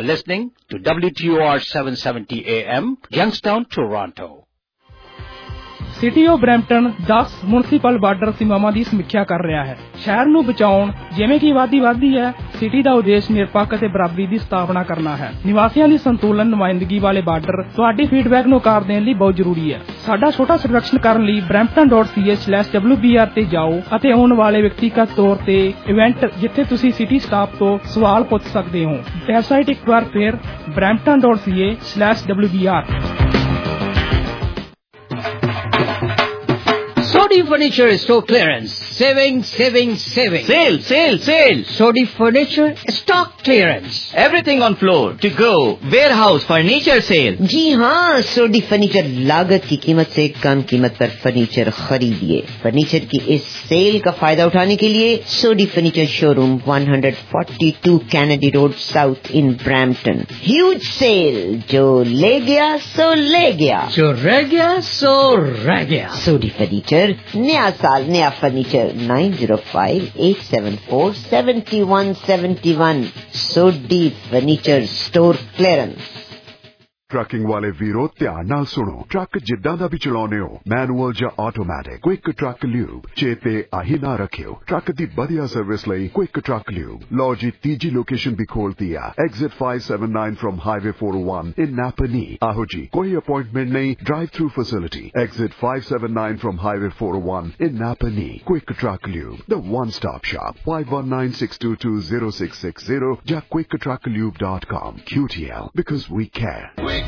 are listening to WTOR 770 AM, Youngstown, Toronto. City of Brampton 10 municipal border ਸੀਮਾਵਾਂ ਦੀ ਸਮੀਖਿਆ ਕਰ ਰਿਹਾ ਹੈ। ਸ਼ਹਿਰ ਨੂੰ ਬਚਾਉਣ ਜਿਵੇਂ ਕਿ ਆਬਾਦੀ ਵਧਦੀ ਹੈ, ਸਿਟੀ ਦਾ ਉਦੇਸ਼ ਨਿਰਪੱਖ ਅਤੇ ਬਰਾਬਰੀ ਦੀ ਸਥਾਪਨਾ ਕਰਨਾ ਹੈ। ਨਿਵਾਸੀਆਂ ਦੀ ਸੰਤੁਲਨ ਨੁਮਾਇੰਦਗੀ ਵਾਲੇ ਬਾਰਡਰ ਤੁਹਾਡੀ ਫੀਡਬੈਕ ਨੂੰ ਆਕਾਰ ਦੇਣ ਲਈ ਬਹੁਤ ਜ਼ਰੂਰੀ ਹੈ। ਸਾਡਾ ਛੋਟਾ ਸਰਵੇਖਣ ਕਰਨ ਲਈ brampton.ca/WBR ਤੇ ਜਾਓ ਅਤੇ ਆਉਣ ਵਾਲੇ ਵਿਅਕਤੀਗਤ ਤੌਰ ਤੇ ਇਵੈਂਟ ਜਿੱਥੇ ਤੁਸੀਂ ਸਿਟੀ ਸਟਾਫ ਤੋਂ ਸਵਾਲ ਪੁੱਛ ਸਕਦੇ ਹੋ। ਵੈਬਸਾਈਟ ਇੱਕ ਵਾਰ ਫਿਰ brampton.ca/WBR। Sodi Furniture Store Clearance. Saving. Sale. Sodi Furniture Stock Clearance. Everything on floor, to go, warehouse, furniture sale. जी हाँ, सोडी फर्नीचर लागत की कीमत से कम कीमत पर फर्नीचर खरीदिए। फर्नीचर की इस सेल का फायदा उठाने के लिए Sodhi furniture showroom 142 Kennedy Road South in Brampton. Huge sale, जो ले गया सो ले गया, जो रह गया सो रह गया। सोडी फर्नीचर, नया साल नया furniture. 9058747171 Sodhi furniture store clearance. Trucking ਵਾਲੇ ਵੀਰੋ ਧਿਆਨ ਨਾਲ ਸੁਣੋ। ਟਰੱਕ ਜਿੱਦਾਂ ਦਾ ਵੀ ਚਲਾਉਨੇ ਹੋ, ਮੈਨੂਅਲ ਜਾਂ ਆਟੋਮੈਟਿਕ, ਕੁਇਕ ਟਰੱਕ ਲਿਊਬ ਚੇਤੇ ਆਹੀ ਨਾ ਰੱਖਿਓ। ਟਰੱਕ ਦੀ ਵਧੀਆ ਸਰਵਿਸ ਲਈ ਕੁਇਕ ਟਰੱਕ ਲਿਊਬ। ਲਓ ਜੀ, ਤੀਜੀ ਲੋਕੇਸ਼ਨ ਵੀ ਖੋਲਤੀ ਆ, exit 579 from highway 401 in Napanee. ਆਹੋ ਜੀ, ਕੋਈ ਅਪਾਇੰਟਮੈਂਟ ਨਹੀਂ, drive through facility. Exit 579 from highway 401 in Napanee. Quick Truck Lube, the one stop shop. 5196220660 ਜਾਂ quicktrucklube.com। QTL, because we care.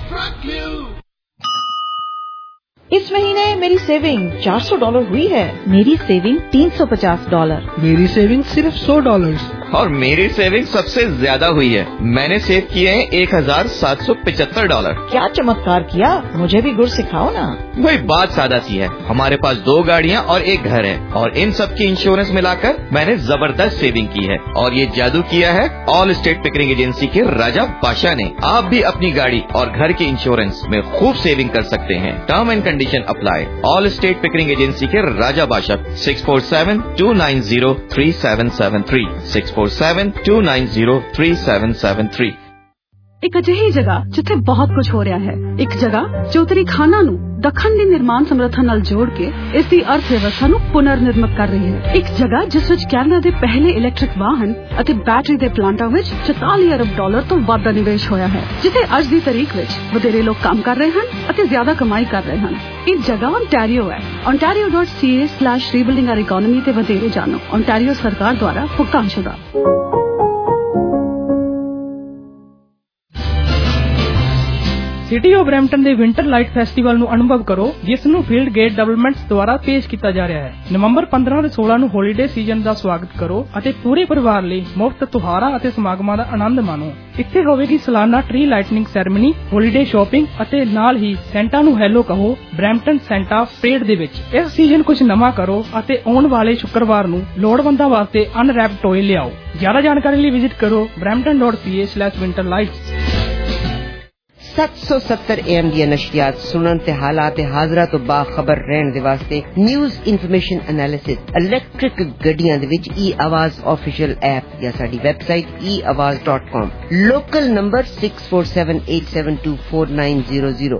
इस महीने मेरी सेविंग $400 हुई है। मेरी सेविंग $350। ਮੇਰੀ ਸੇਵਿੰਗ ਸਿਰਫ $100। और मेरी सेविंग सबसे ज्यादा हुई है। मैंने सेव किए हैं $1775। क्या चमत्कार किया, मुझे भी गुर सिखाओ ना। वही बात सादा सी है। हमारे पास 2 गाड़ियाँ और 1 घर है और इन सब की इंश्योरेंस मिलाकर मैंने जबरदस्त सेविंग की है। और ये जादू किया है ऑल स्टेट पिकरिंग एजेंसी के राजा बादशाह ने। आप भी अपनी गाड़ी और घर के इंश्योरेंस में खूब सेविंग कर सकते हैं। Term and condition apply. Allstate Pickering agency के राजा बादशाह। 647-290-3773 647-290-3773। ਇੱਕ ਅਜਿਹੀ ਜਗ੍ਹਾ ਜਿੱਥੇ ਬਹੁਤ ਕੁਝ ਹੋ ਰਿਹਾ ਹੈ। ਇੱਕ ਜਗ੍ਹਾ ਜੋ ਤੇਰੀ ਖਾਨਾ ਨੂੰ ਦੱਖਣ ਦੀ ਨਿਰਮਾਣ ਸਮਰੱਥਾ ਨਾਲ ਜੋੜ ਕੇ ਇਸ ਦੀ ਅਰਥ ਵਿਵਸਥਾ ਨੂੰ ਪੁਨਰ ਨਿਰਮਿਤ ਕਰ ਰਹੀ ਹੈ। ਇੱਕ ਜਗ੍ਹਾ ਜਿਸ ਵਿੱਚ ਕੈਨੇਡਾ ਦੇ ਪਹਿਲੇ ਇਲੈਕਟ੍ਰਿਕ ਵਾਹਨ ਅਤੇ ਬੈਟਰੀ ਦੇ ਪਲਾਂਟਾਂ ਵਿੱਚ $44 ਅਰਬ ਤੋਂ ਵੱਧ ਦਾ ਨਿਵੇਸ਼ ਹੋਇਆ ਹੈ, ਜਿੱਥੇ ਅੱਜ ਦੀ ਤਾਰੀਖ ਵਿੱਚ ਵਧੇਰੇ ਲੋਕ ਕੰਮ ਕਰ ਰਹੇ ਹਨ ਅਤੇ ਜ਼ਿਆਦਾ ਕਮਾਈ ਕਰ ਰਹੇ ਹਨ। ਇਹ ਜਗ੍ਹਾ ਓਨਟਾਰੀਓ ਹੈ। ontario.ca/rebuilding our economy ਤੇ ਵਧੇਰੇ ਜਾਣੋ। ਓਨਟਾਰੀਓ ਸਰਕਾਰ ਦੁਆਰਾ ਭੁਗਤਾਨਸ਼ੁਦਾ। ਸਿਟੀ ਆਫ ਬਰੈਂਪਟਨ ਦੇ ਵਿੰਟਰ ਲਾਈਟ ਫੈਸਟੀਵਲ ਨੂੰ ਅਨੁਭਵ ਕਰੋ, ਜਿਸ ਨੂੰ ਫੀਲਡ ਗੇਟ ਡਿਵੈਲਪਮੈਂਟਸ ਦੁਆਰਾ ਪੇਸ਼ ਕੀਤਾ ਜਾ ਰਿਹਾ ਹੈ। ਨਵੰਬਰ 15 ਤੇ 16 ਨੂੰ ਹੋਲੀਡੇ ਸੀਜ਼ਨ ਦਾ ਸਵਾਗਤ ਕਰੋ ਅਤੇ ਪੂਰੇ ਪਰਿਵਾਰ ਲਈ ਮੁਫਤ ਤਿਉਹਾਰਾਂ ਅਤੇ ਸਮਾਗਮਾਂ ਦਾ ਆਨੰਦ ਮਾਣੋ। ਇੱਥੇ ਹੋਵੇਗੀ ਸਾਲਾਨਾ tree lightning ceremony, holiday shopping ਅਤੇ ਨਾਲ ਹੀ ਸੈਂਟਾ ਨੂੰ ਹੈਲੋ ਕਹੋ ਬਰੈਂਪਟਨ ਸੈਂਟਾ ਪਰੇਡ ਦੇ ਵਿੱਚ। ਇਸ ਸੀਜ਼ਨ ਕੁਝ ਨਵਾਂ ਕਰੋ ਅਤੇ ਆਉਣ ਵਾਲੇ ਸ਼ੁੱਕਰਵਾਰ ਨੂੰ ਲੋੜਵੰਦਾਂ ਵਾਸਤੇ ਅਨਰੈਪਡ ਟੋਏ ਲਿਆਓ। ਜ਼ਿਆਦਾ ਜਾਣਕਾਰੀ ਲਈ ਵਿਜ਼ਿਟ ਕਰੋ brampton.ca/winterlights। 770 AM ਦੀਆਂ ਨਸ਼ਰੀਆਤ ਸੁਣਨ ਤੇ ਹਾਲਾਤ ਹਾਜ਼ਰਾ ਤੋਂ ਬਾਖਬਰ ਰਹਿਣ ਦੇ ਵਾਸਤੇ ਨਿਊਜ਼ ਇਨਫੋਰਮੇਸ਼ਨ ਐਨਾਲਿਸਿਸ ਇਲੈਕਟ੍ਰਿਕ ਗੱਡੀਆਂ ਦੇ ਵਿੱਚ e-ਆਵਾਜ਼ ਆਫੀਸ਼ੀਅਲ ਐਪ ਜਾਂ ਸਾਡੀ website eawaz.com। Local number 6478724900।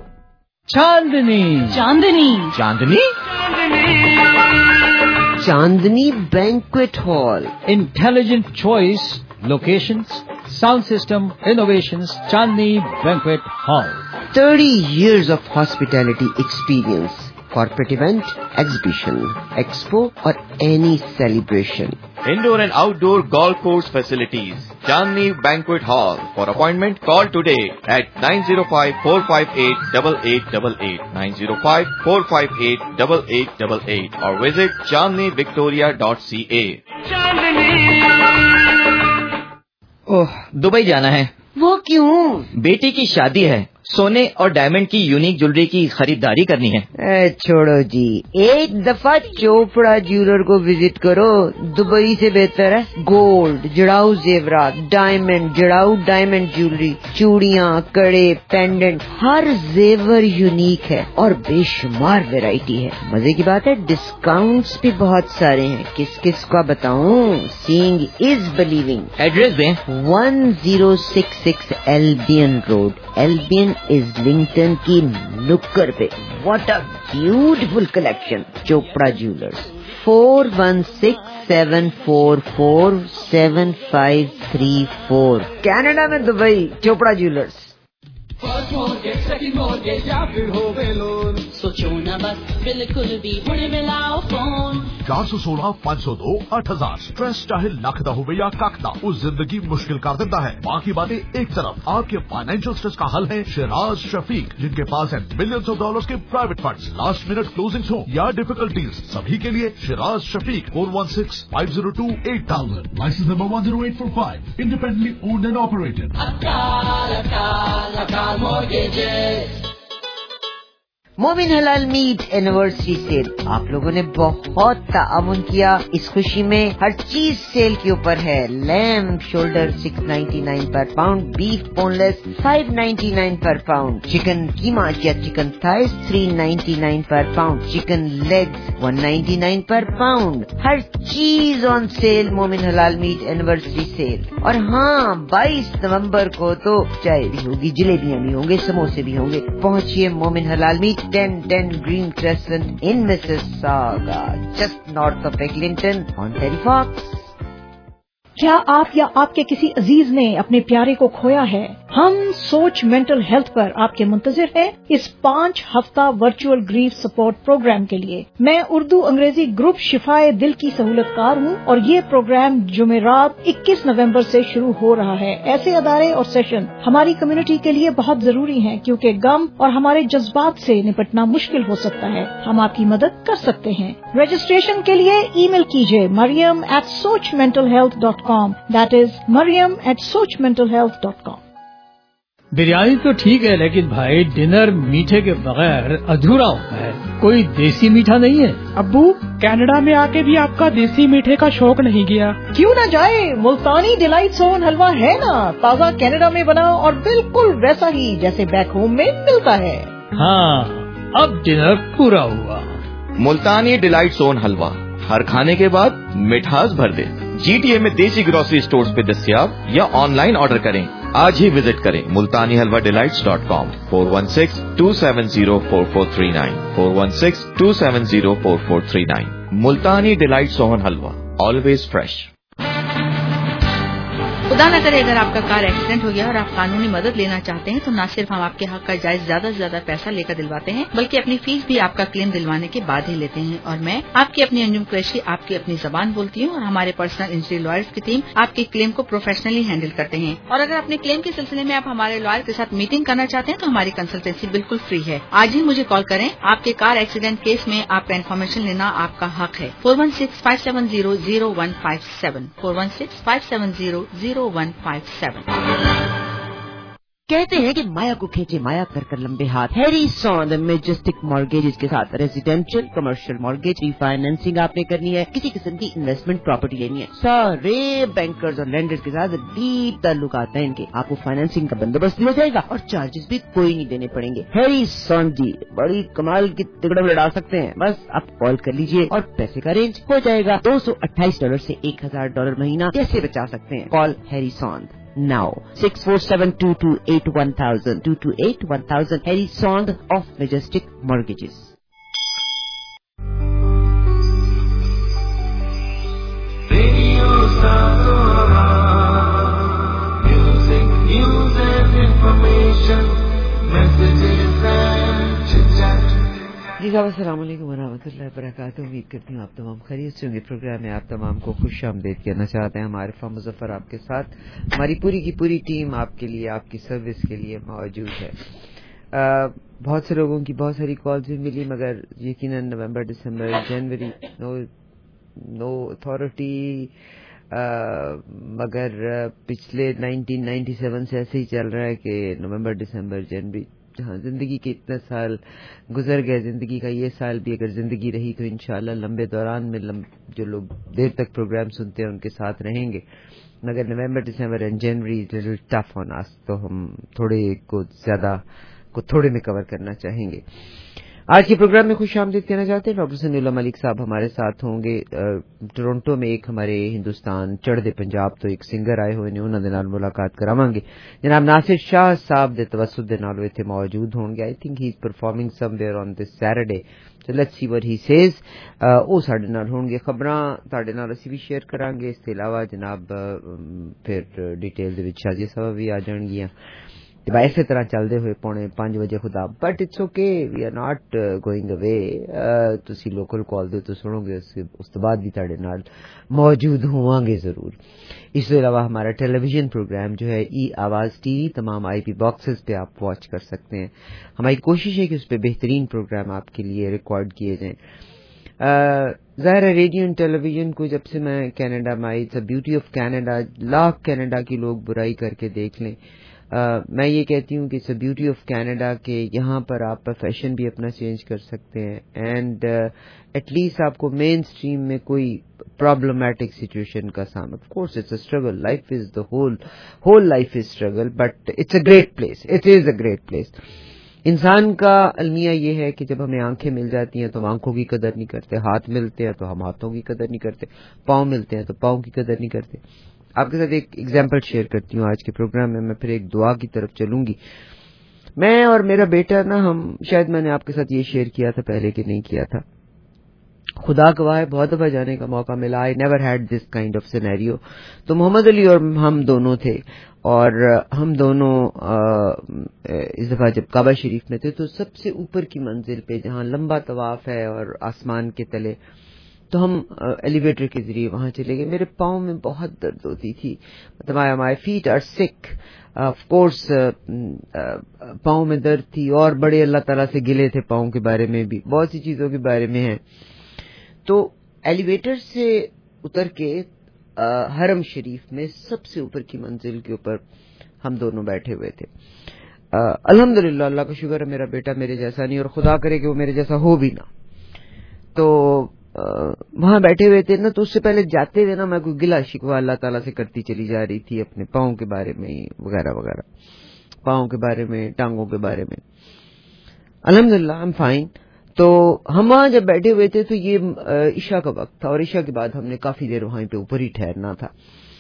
Chandni banquet hall. Intelligent choice, locations, sound system, innovations, Chandni Banquet Hall. 30 years of hospitality experience. Corporate event, exhibition, expo or any celebration. Indoor and outdoor golf course facilities. Chandni Banquet Hall. For appointment, call today at 905-458-8888, 905-458-8888 or visit chandnivictoria.ca. Oh, Dubai जाना है। वो क्यों? बेटी की शादी है सोने और डायमंड की यूनिक ज्वेलरी की खरीदारी करनी है। छोड़ो जी, एक दफा चोपड़ा ज्वेलर को विजिट करो, दुबई से बेहतर है। गोल्ड, जड़ाऊ जेवरात, डायमंड, जड़ाऊ डायमंड ज्वेलरी, चूड़ियाँ, कड़े, पेंडेंट, हर जेवर यूनिक है और बेशुमार वैरायटी है। मजे की बात है, डिस्काउंट्स भी बहुत सारे हैं। किस किस का बताऊं? Seeing is believing. एड्रेस दें। 1066 एल्बियन रोड, एल्बियन इस्लिंगटन की नुक्कड़ पे। What a beautiful collection. Chopra jewellers, 4167447534, Canada में दुबई। चोपड़ा ज्वेलर्स। सोचो न बस, बिल्कुल भी हुणे मिलाओ फोन। 416-502-8000। स्ट्रेस चाहे लख दा होवे या कख दा, उस जिंदगी मुश्किल कर देता है। बाकी बातें एक तरफ, आपके फाइनेंशियल स्ट्रेस का हल है शिराज शफीक, जिनके पास है मिलियंस ऑफ डॉलर्स के private funds. Last minute closings हो या डिफिकल्टीज, सभी के लिए Shiraz Shafiq. 416-502-8000। Licence number 10845, independently owned and operated. Momin हलाल मीट एनिवर्सरी सेल। आप लोगों ने बहुत ताअवुन किया। इस खुशी में हर चीज सेल के ऊपर है। लैम्ब शोल्डर 699 पर पाउंड, बीफ बोनलेस 599 पर पाउंड, चिकन कीमा या चिकन थाइस 399 पर पाउंड, चिकन लेग्स 199 पर पाउंड। हर चीज ऑन सेल। मोमिन हलाल मीट एनिवर्सरी सेल। और हाँ, 22 नवंबर को तो चाय भी होगी, जलेबियां भी होंगे, समोसे भी होंगे। पहुंचिए मोमिन हलाल meat, 1010 Green Crescent in Mississauga, just north of Eglinton on Terry Fox. क्या आप या आपके किसी अजीज ने अपने प्यारे को खोया है? हम सोच मेंटल हेल्थ पर आपके मुंतजिर हैं इस 5 हफ्ता वर्चुअल ग्रीफ सपोर्ट प्रोग्राम के लिए। मैं उर्दू अंग्रेजी ग्रुप शिफाए दिल की सहूलतकार हूँ और ये प्रोग्राम जुमेरात 21 नवंबर से शुरू हो रहा है। ऐसे अदारे और सेशन हमारी कम्युनिटी के लिए बहुत जरूरी हैं, क्योंकि गम और हमारे जज्बात से निपटना मुश्किल हो सकता है। हम आपकी मदद कर सकते हैं। रजिस्ट्रेशन के लिए ईमेल कीजिए mariam@sochmentalhealth.com, that is mariam@sochmentalhealth.com। Biryani तो ठीक है, लेकिन भाई डिनर मीठे के बगैर अधूरा होता है। कोई देसी मीठा नहीं है? अब्बू, कनाडा में आके भी आपका देसी मीठे का शौक नहीं गया? क्यों न जाए, मुल्तानी डिलाइट सोन हलवा है ना, ताज़ा कनाडा में बना और बिल्कुल वैसा ही जैसे बैक होम में मिलता है। हाँ, अब डिनर पूरा हुआ। मुल्तानी डिलाइट सोन हलवा, हर खाने के बाद मिठास भर दे। GTA में देसी ग्रोसरी स्टोर्स पे दस्तियाब या ऑनलाइन ऑर्डर करें। आज ही विजिट करें multanihalawadelights.com। 416-270-4439, 416-270-4439। Multani delight sohan halwa, always fresh. खुदा न करे अगर आपका कार एक्सीडेंट हो गया और आप कानूनी मदद लेना चाहते हैं, तो न सिर्फ हम आपके हक का जायज ज्यादा से ज्यादा पैसा लेकर दिलवाते हैं, बल्कि अपनी फीस भी आपका क्लेम दिलवाने के बाद ही लेते हैं। और मैं आपकी अपनी अंजुम कुरैशी आपकी अपनी जबान बोलती हूँ और हमारे पर्सनल इंजरी लॉयर्स की टीम आपके क्लेम को प्रोफेशनली हैंडल करते हैं। और अगर अपने क्लेम के सिलसिले में आप हमारे लॉयर के साथ मीटिंग करना चाहते हैं, तो हमारी कंसल्टेंसी बिल्कुल फ्री है। आज ही मुझे कॉल करें। आपके कार एक्सीडेंट केस में आपका इन्फॉर्मेशन लेना आपका हक है। 416-570-0157, 416-570-0157। कहते हैं कि माया को खींचे माया कर लंबे हाथ। Harry Sohn the majestic mortgages के साथ रेजिडेंशियल कमर्शियल मॉर्गेज रिफाइनेंसिंग आपने करनी है, किसी किस्म की इन्वेस्टमेंट प्रॉपर्टी लेनी है, सारे बैंकर्स और लैंडर्स के साथ डीप ताल्लुकात हैं इनके। आपको फाइनेंसिंग का बंदोबस्त भी हो जाएगा और चार्जेस भी कोई नहीं देने पड़ेंगे। हैरी सॉन जी बड़ी कमाल की तिगड़ा लड़ा सकते हैं। बस आप कॉल कर लीजिए और पैसे का अरेंज हो जाएगा। $228 से $1000 महीना कैसे बचा सकते हैं? Call Harry Sohn now 647-228-1000, 228-1000, Harry Sond of Majestic Mortgages. Radio Sahara, music, news and information, messages and chit-chat. जी साहब, अस्सलाम वालेकुम वरहमतुल्लाहि वबरकातुहू। उम्मीद करती हूँ आप तमाम खैरियत से होंगे। प्रोग्राम में आप तमाम को खुश आमदीद कहना चाहते हैं। हमारे फम मुज़फ़्फ़र आपके साथ, हमारी पूरी की पूरी टीम आपके लिए, आपकी सर्विस के लिए मौजूद है। बहुत से लोगों की बहुत सारी कॉल्स भी मिली, मगर यकीनन नवंबर, दिसंबर, जनवरी नो अथॉरिटी, मगर पिछले 1997 से ऐसे ही चल रहा है कि नवंबर, दिसंबर, जनवरी جہاں زندگی کے اتنے سال گزر گئے, زندگی کا یہ سال بھی اگر زندگی رہی تو انشاءاللہ لمبے دوران میں جو لوگ دیر تک پروگرام سنتے ہیں ان کے ساتھ رہیں گے, مگر November December and January little tough on us, تو ہم تھوڑے میں کور کرنا چاہیں گے. آج کے پروگرام میں خوش آمدید کہنا چاہتے ہیں. ڈاکٹر سمیع اللہ ملک صاحب ہمارے ساتھ ہوں گے. ٹورنٹو میں ایک ہمارے ہندوستان چڑھدے پنجاب تو ایک سنگر آئے ہوئے نے, انہاں دے نال ملاقات کراواں گے. جناب ناصر شاہ صاحب دے توسط دے نال ایتھے موجود ہون گے. I think he is performing somewhere on this Saturday, so let's see what he says. او ساڈے نال ہون گے. خبراں تہاڈے نال اسی بھی شیئر کران گے. اس کے علاوہ جناب پھر ڈیٹیل دے وچ شازیہ صاحب بھی آ جان گیاں. اسی طرح چلتے ہوئے 4:45 بجے خدا, but it's okay, we are not going away. تسی لوکل کال دے تو سنو گے, اس کے بعد بھی تہاڈے نال موجود ہواں گے ضرور. اس کے علاوہ ہمارا ٹیلی ویژن پروگرام جو ہے ای آواز ٹی وی تمام آئی پی باکسز پہ آپ واچ کر سکتے ہیں. ہماری کوشش ہے کہ اس پہ بہترین پروگرام آپ کے لیے ریکارڈ کیے جائیں. ظاہر ہے ریڈیو اینڈ ٹیلی ویژن کو جب سے میں کینیڈا میں آئی, اٹس بیوٹی آف کینیڈا. لاکھ کینیڈا کی لوگ برائی کر کے دیکھ لیں, میں یہ کہتی ہوں کہ it's a beauty of Canada کہ یہاں پر آپ پروفیشن بھی اپنا چینج کر سکتے ہیں, اینڈ ایٹ لیسٹ آپ کو مین اسٹریم میں کوئی پرابلمٹک سچویشن کا سامنا. Of course it's a struggle, life is the whole life is struggle, but it's a great place, it is a great place. انسان کا المیہ یہ ہے کہ جب ہمیں آنکھیں مل جاتی ہیں تو ہم آنکھوں کی قدر نہیں کرتے, ہاتھ ملتے ہیں تو ہم ہاتھوں کی قدر نہیں کرتے, پاؤں ملتے ہیں تو پاؤں کی قدر نہیں کرتے. آپ کے ساتھ ایک ایگزامپل شیئر کرتی ہوں آج کے پروگرام میں پھر ایک دعا کی طرف چلوں گی. میں اور میرا بیٹا نا, ہم شاید میں نے آپ کے ساتھ یہ شیئر کیا تھا پہلے کہ نہیں کیا تھا, خدا گواہ ہے بہت دفعہ جانے کا موقع ملا. I never had this kind of scenario. تو محمد علی اور ہم دونوں تھے, اور ہم دونوں اس دفعہ جب کعبہ شریف میں تھے تو سب سے اوپر کی منزل پہ جہاں لمبا طواف ہے اور آسمان کے تلے, تو ہم ایلیویٹر کے ذریعے وہاں چلے گئے. میرے پاؤں میں بہت درد ہوتی تھی, my feet are sick. Of course پاؤں میں درد تھی, اور بڑے اللہ تعالیٰ سے گلے تھے پاؤں کے بارے میں بھی, بہت سی چیزوں کے بارے میں ہیں. تو ایلیویٹر سے اتر کے حرم شریف میں سب سے اوپر کی منزل کے اوپر ہم دونوں بیٹھے ہوئے تھے. الحمدللہ, اللہ کا شکر ہے میرا بیٹا میرے جیسا نہیں, اور خدا کرے کہ وہ میرے جیسا ہو بھی نہ. تو وہاں بیٹھے ہوئے تھے نا, تو اس سے پہلے جاتے ہوئے نا میں کوئی گلا شکوہ اللہ تعالیٰ سے کرتی چلی جا رہی تھی اپنے پاؤں کے بارے میں وغیرہ وغیرہ, پاؤں کے بارے میں, ٹانگوں کے بارے میں. الحمدللہ آئی ایم فائن. تو ہم وہاں جب بیٹھے ہوئے تھے تو یہ عشاء کا وقت تھا, اور عشاء کے بعد ہم نے کافی دیر وہاں پہ اوپر ہی ٹھہرنا تھا.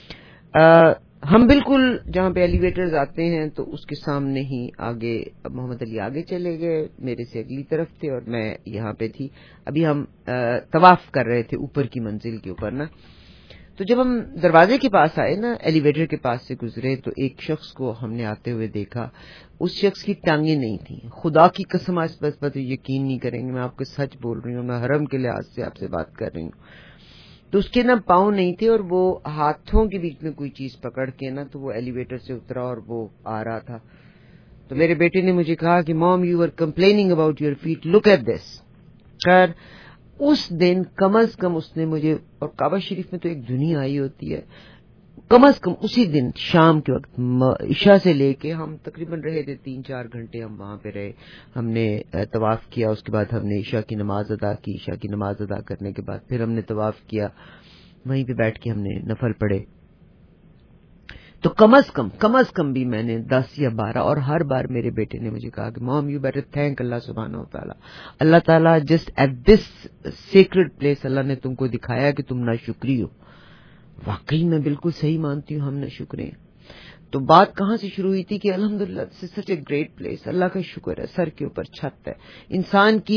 ہم بالکل جہاں پہ ایلیویٹرز آتے ہیں تو اس کے سامنے ہی آگے محمد علی آگے چلے گئے, میرے سے اگلی طرف تھے اور میں یہاں پہ تھی. ابھی ہم طواف کر رہے تھے اوپر کی منزل کے اوپر نا. تو جب ہم دروازے کے پاس آئے نا, ایلیویٹر کے پاس سے گزرے, تو ایک شخص کو ہم نے آتے ہوئے دیکھا. اس شخص کی ٹانگیں نہیں تھیں, خدا کی قسم آج بس یقین نہیں کریں گے, میں آپ کو سچ بول رہی ہوں, میں حرم کے لحاظ سے آپ سے بات کر رہی ہوں. تو اس کے نا پاؤں نہیں تھے, اور وہ ہاتھوں کے بیچ میں کوئی چیز پکڑ کے نا, تو وہ ایلیویٹر سے اترا اور وہ آ رہا تھا. تو میرے بیٹے نے مجھے کہا کہ mom you are complaining about your feet, look at this. خیر اس دن کم از کم اس نے مجھے, اور کعبہ شریف میں تو ایک دنیا آئی ہوتی ہے, کم از کم اسی دن شام کے وقت عشاء سے لے کے ہم تقریباً رہے تھے 3-4 گھنٹے ہم وہاں پہ رہے. ہم نے طواف کیا, اس کے بعد ہم نے عشاء کی نماز ادا کی. عشاء کی نماز ادا کرنے کے بعد پھر ہم نے طواف کیا, وہیں پہ بیٹھ کے ہم نے نفل پڑھے. تو کم از کم بھی میں نے 10 یا 12, اور ہر بار میرے بیٹے نے مجھے کہا کہ مام یو بیٹر تھینک اللہ سبحانہ و تعالیٰ. اللہ تعالیٰ just at this sacred place اللہ نے تم کو دکھایا کہ تم ناشکری ہو. واقعی میں بالکل صحیح مانتی ہوں, ہم ناشکرے ہیں. تو بات کہاں سے شروع ہوئی تھی کہ الحمدللہ دس از سچ اے گریٹ پلیس, اللہ کا شکر ہے, سر کے اوپر چھت ہے, انسان کی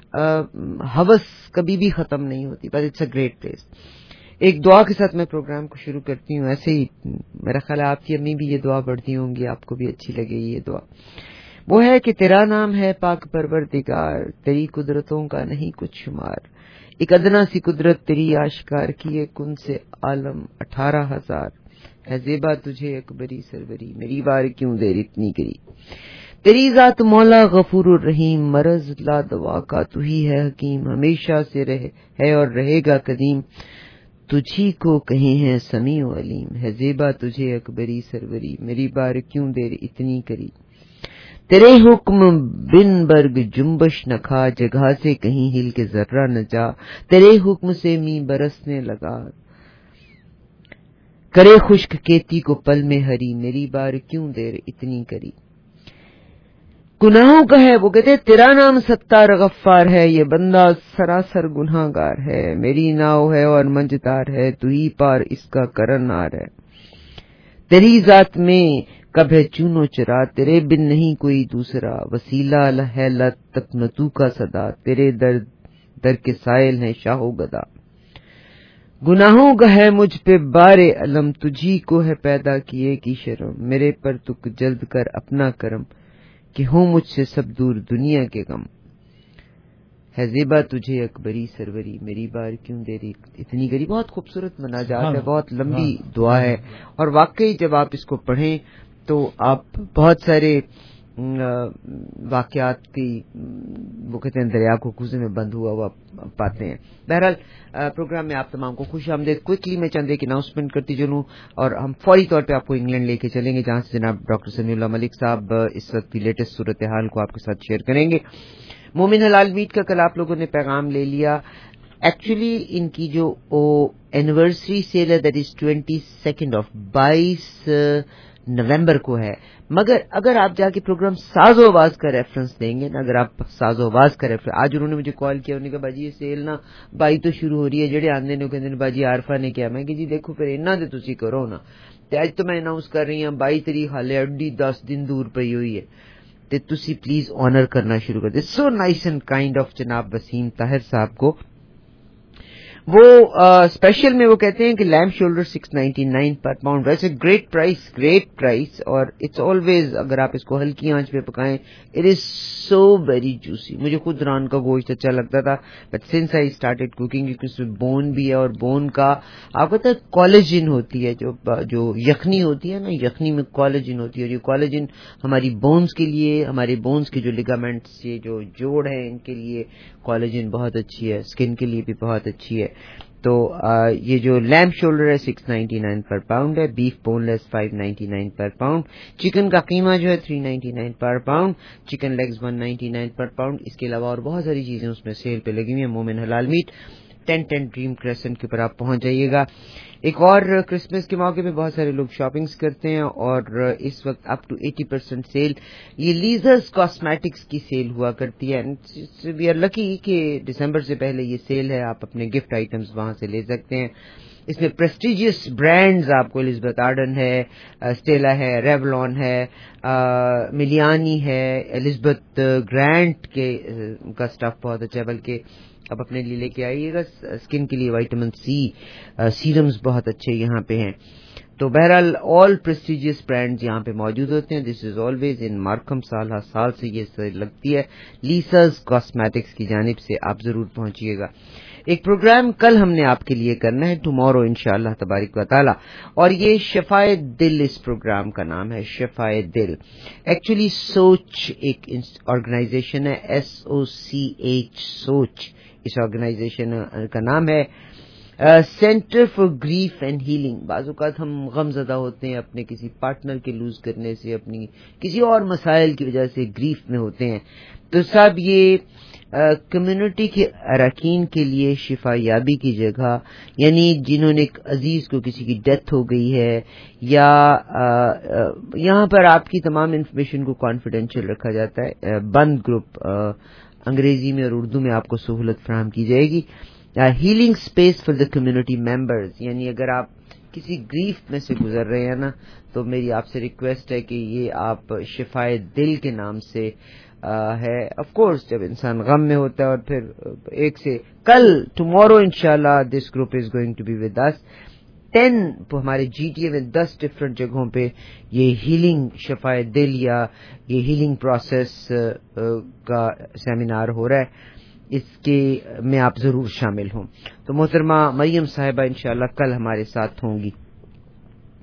ہوس کبھی بھی ختم نہیں ہوتی, but it's a great place. ایک دعا کے ساتھ میں پروگرام کو شروع کرتی ہوں. ایسے ہی میرا خیال ہے آپ کی امی بھی یہ دعا پڑھتی ہوں گی, آپ کو بھی اچھی لگے گی یہ دعا. وہ ہے کہ تیرا نام ہے پاک پروردگار, تیری قدرتوں کا نہیں کچھ شمار, ایک ادنا سی قدرت تیری آشکار کیے کن سے عالم 18,000, ہے زیبا تجھے اکبری سروری, میری بار کیوں دیر اتنی کری. تیری ذات مولا غفور الرحیم, مرض لا دوا کا تو ہی ہے حکیم, ہمیشہ سے ہے اور رہے گا قدیم, تجھی کو کہیں ہے سمیع و علیم, ہے زیبا تجھے اکبری سروری, میری بار کیوں دیر اتنی کری. تیرے حکم بن برگ جنبش نہ کھا، جگہ سے کہیں ہل کے ذرہ نہ جا، تیرے حکم سے می برسنے لگا، کرے خشک کھیتی کو پل میں ہری، میری بار کیوں دیر اتنی کری. گناہوں کا ہے وہ کہتے تیرا نام ستار غفار ہے، یہ بندہ سراسر گناہ گار ہے، میری ناؤ ہے اور منجتار ہے، تو ہی پار اس کا کرنار ہے. تیری ذات میں کب ہے چونو چرا، تیرے بن نہیں کوئی دوسرا، وسیلہ ہے تک نہ تو کا صدا، تیرے در کے سائل ہیں شاہ و گدا. گناہوں کا ہے مجھ پہ بار علم، تجھی کو ہے پیدا کیے کی شرم، میرے پر تک جلد کر اپنا کرم، کہ ہوں مجھ سے سب دور دنیا کے غم. ہے زیبا تجھے اکبری سروری، میری بار کیوں دیری اتنی گری. بہت خوبصورت مناجات ہے، بہت لمبی دعا ہے، اور واقعی جب آپ اس کو پڑھیں تو آپ بہت سارے واقعات کی وہ کہتے ہیں دریا کو کوزے میں بند ہوا ہوا پاتے ہیں. بہرحال پروگرام میں آپ تمام کو خوش آمدید. کوئکلی میں چند ایک اناؤنسمنٹ کرتی چلوں اور ہم فوری طور پہ آپ کو انگلینڈ لے کے چلیں گے، جہاں سے جناب ڈاکٹر سمیع اللہ ملک صاحب اس وقت کی لیٹسٹ صورتحال کو آپ کے ساتھ شیئر کریں گے. مومن حلال میٹ کا کل آپ لوگوں نے پیغام لے لیا. ایکچولی ان کی جو اینیورسری سیل ہے دیٹ از 22 نومبر کو ہے، مگر اگر آپ جا کے پروگرام ساز و آواز کا ریفرنس دیں گے نا، اگر آپ ساز و آواز کا ریفرنس، آج انہوں نے مجھے کال کیا، انہوں نے کہا باجی یہ سیل نا 22 تو شروع ہو رہی ہے، جڑے آندے نے کہندے باجی عارفہ نے کیا، میں کہ جی دیکھو پھر انہاں دے تسی کرو نا، تے اج تو میں اناؤنس کر رہی ہوں 22 تاریخ حالے اڈی 10 دن دور پئی ہوئی ہے، تے تسی پلیز آنر کرنا شروع کر دے. So nice and kind of جناب وسیم طاہر صاحب کو. وہ اسپیشل میں وہ کہتے ہیں کہ لیم شولڈر 699 پر پاؤنڈ، ویسے گریٹ پرائس اور اٹس آلویز اگر آپ اس کو ہلکی آنچ پہ پکائیں it is so very juicy. مجھے خود ران کا گوشت اچھا لگتا تھا but since I started cooking, کیونکہ اس میں بون بھی ہے اور بون کا آپ کو پتہ ہے کولیجن ہوتی ہے، جو یخنی ہوتی ہے نا، یخنی میں کولیجن ہوتی ہے، اور یہ کولیجن ہماری بونز کے لیے، ہمارے بونز کے جو لیگامنٹس، یہ جو جوڑ ہیں ان کے لیے کولیجن بہت اچھی ہے، اسکن کے لیے بھی بہت اچھی ہے. تو یہ جو لیمب شولڈر ہے 699 پر پاؤنڈ ہے، بیف بون لیس 599 پر پاؤنڈ، چکن کا قیمہ جو ہے 399 پر پاؤنڈ، چکن لیگز 199 پر پاؤنڈ. اس کے علاوہ اور بہت ساری چیزیں اس میں سیل پہ لگی ہوئی ہیں. مومن حلال میٹ 1010 ڈریم کریسنٹ کے اوپر آپ پہنچ جائیے گا. ایک اور کرسمس کے موقع پہ بہت سارے لوگ شاپنگز کرتے ہیں اور اس وقت اپ ٹو 80% سیل یہ لیزرز کاسمیٹکس کی سیل ہوا کرتی ہے. وی آر لکی کہ دسمبر سے پہلے یہ سیل ہے، آپ اپنے گفٹ آئٹمز وہاں سے لے سکتے ہیں. اس میں پریسٹیجیس برانڈز آپ کو الزبتھ آرڈن ہے، اسٹیلا ہے، ریولون ہے، ملیانی ہے، الزبتھ گرانٹ کا سٹف بہت اچھا ہے، بلکہ اب اپنے لیے لے کے آئیے گا. اسکن کے لیے وائٹامن سی سیرمز بہت اچھے یہاں پہ ہیں. تو بہرحال آل پریسٹیجیس برانڈز یہاں پہ موجود ہوتے ہیں. دس از آلویز ان مارکم، سال ہر سال سے یہ لگتی ہے. لیساز کاسمیٹکس کی جانب سے آپ ضرور پہنچیے گا. ایک پروگرام کل ہم نے آپ کے لیے کرنا ہے ٹمورو انشاءاللہ تبارک و تعالی، اور یہ شفائے دل اس پروگرام کا نام ہے. شفائے دل ایکچولی سوچ ایک آرگنائزیشن ہے، SOCH سوچ اس آرگنائزیشن کا نام ہے. Centre for Grief and Healing. بعض اوقات ہم غم زدہ ہوتے ہیں اپنے کسی پارٹنر کے لوز کرنے سے، اپنی کسی اور مسائل کی وجہ سے گریف میں ہوتے ہیں، تو صاحب یہ کمیونٹی کے اراکین کے لیے شفا یابی کی جگہ، یعنی جنہوں نے ایک عزیز کو کسی کی ڈیتھ ہو گئی ہے، یا یہاں پر آپ کی تمام انفارمیشن کو کانفیڈینشیل رکھا جاتا ہے. بند گروپ انگریزی میں اور اردو میں آپ کو سہولت فراہم کی جائے گی. Healing space for the community members, یعنی اگر آپ کسی گریف میں سے گزر رہے ہیں نا، تو میری آپ سے ریکویسٹ ہے کہ یہ آپ شفائے دل کے نام سے ہے. آف کورس جب انسان غم میں ہوتا ہے، اور پھر ایک سے کل ٹمورو انشاءاللہ this group is going to be with us 10 ہمارے GTA میں 10 ڈفرنٹ جگہوں پہ یہ ہیلنگ شفائے دل یا یہ ہیلنگ پروسیس کا سیمینار ہو رہا ہے. اس کے میں آپ ضرور شامل ہوں. تو محترمہ مریم صاحبہ انشاءاللہ کل ہمارے ساتھ ہوں گی.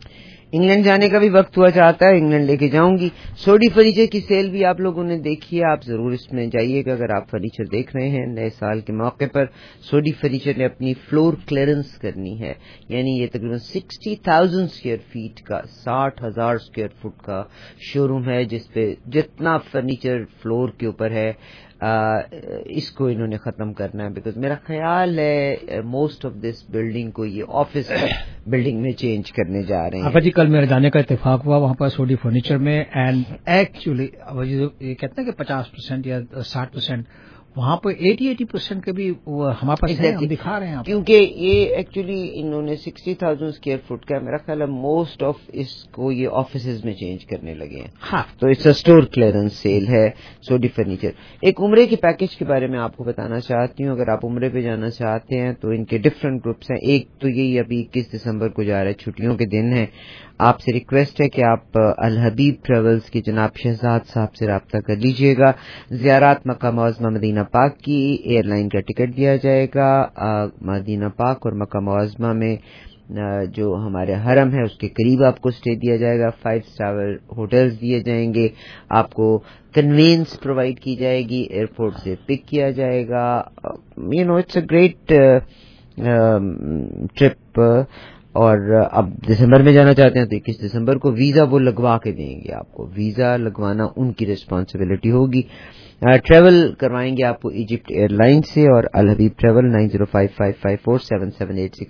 انگلینڈ جانے کا بھی وقت ہوا چاہتا ہے, انگلینڈ لے کے جاؤں گی. سوڈی فرنیچر کی سیل بھی آپ لوگوں نے دیکھی ہے, آپ ضرور اس میں جائیے گا اگر آپ فرنیچر دیکھ رہے ہیں. نئے سال کے موقع پر سوڈی فرنیچر نے اپنی فلور کلیئرنس کرنی ہے, یعنی یہ تقریباً 60,000 اسکوائر فیٹ کا 60,000 اسکوائر فٹ کا شو روم ہے, جس پہ جتنا فرنیچر فلور کے اوپر ہے اس کو انہوں نے ختم کرنا ہے. بیکاز میرا خیال ہے موسٹ آف دس بلڈنگ کو یہ آفس بلڈنگ میں چینج کرنے جا رہے ہیں. آقا جی کل میرے جانے کا اتفاق ہوا وہاں پر سوڈی فرنیچر میں, اینڈ ایکچولی یہ کہتے ہیں کہ 50% یا 60%, وہاں پہ 80% کے بھی ہمارے پاس ہم دکھا رہے ہیں, کیونکہ یہ ایکچولی انہوں نے 60,000 اسکوائر فٹ کا, میرا خیال ہے موسٹ آف اس کو یہ آفیسز میں چینج کرنے لگے ہیں. ہاں, تو it's a store clearance sale ہے سوڈی فرنیچر. ایک عمرے کے پیکج کے بارے میں آپ کو بتانا چاہتی ہوں. اگر آپ عمرے پہ جانا چاہتے ہیں تو ان کے ڈفرینٹ گروپس ہیں. ایک تو یہی ابھی 21 دسمبر کو جا رہا ہے, چھٹیوں کے دن ہے. آپ سے ریکویسٹ ہے کہ آپ الحبیب ٹریولز کے جناب شہزاد صاحب سے رابطہ کر لیجئے گا. زیارات مکہ معظمہ مدینہ پاک کی ایئر لائن کا ٹکٹ دیا جائے گا. مدینہ پاک اور مکہ معظمہ میں جو ہمارے حرم ہے اس کے قریب آپ کو اسٹے دیا جائے گا. 5 اسٹار ہوٹلز دیے جائیں گے. آپ کو کنوینس پرووائڈ کی جائے گی, ایئرپورٹ سے پک کیا جائے گا. It's a great trip. اور اب دسمبر میں جانا چاہتے ہیں تو 21 دسمبر کو ویزا وہ لگوا کے دیں گے آپ کو. ویزا لگوانا ان کی ریسپانسبلٹی ہوگی. ٹریول کروائیں گے آپ کو ایجپٹ ایئر لائن سے, اور الحبیب ٹریول 9055547786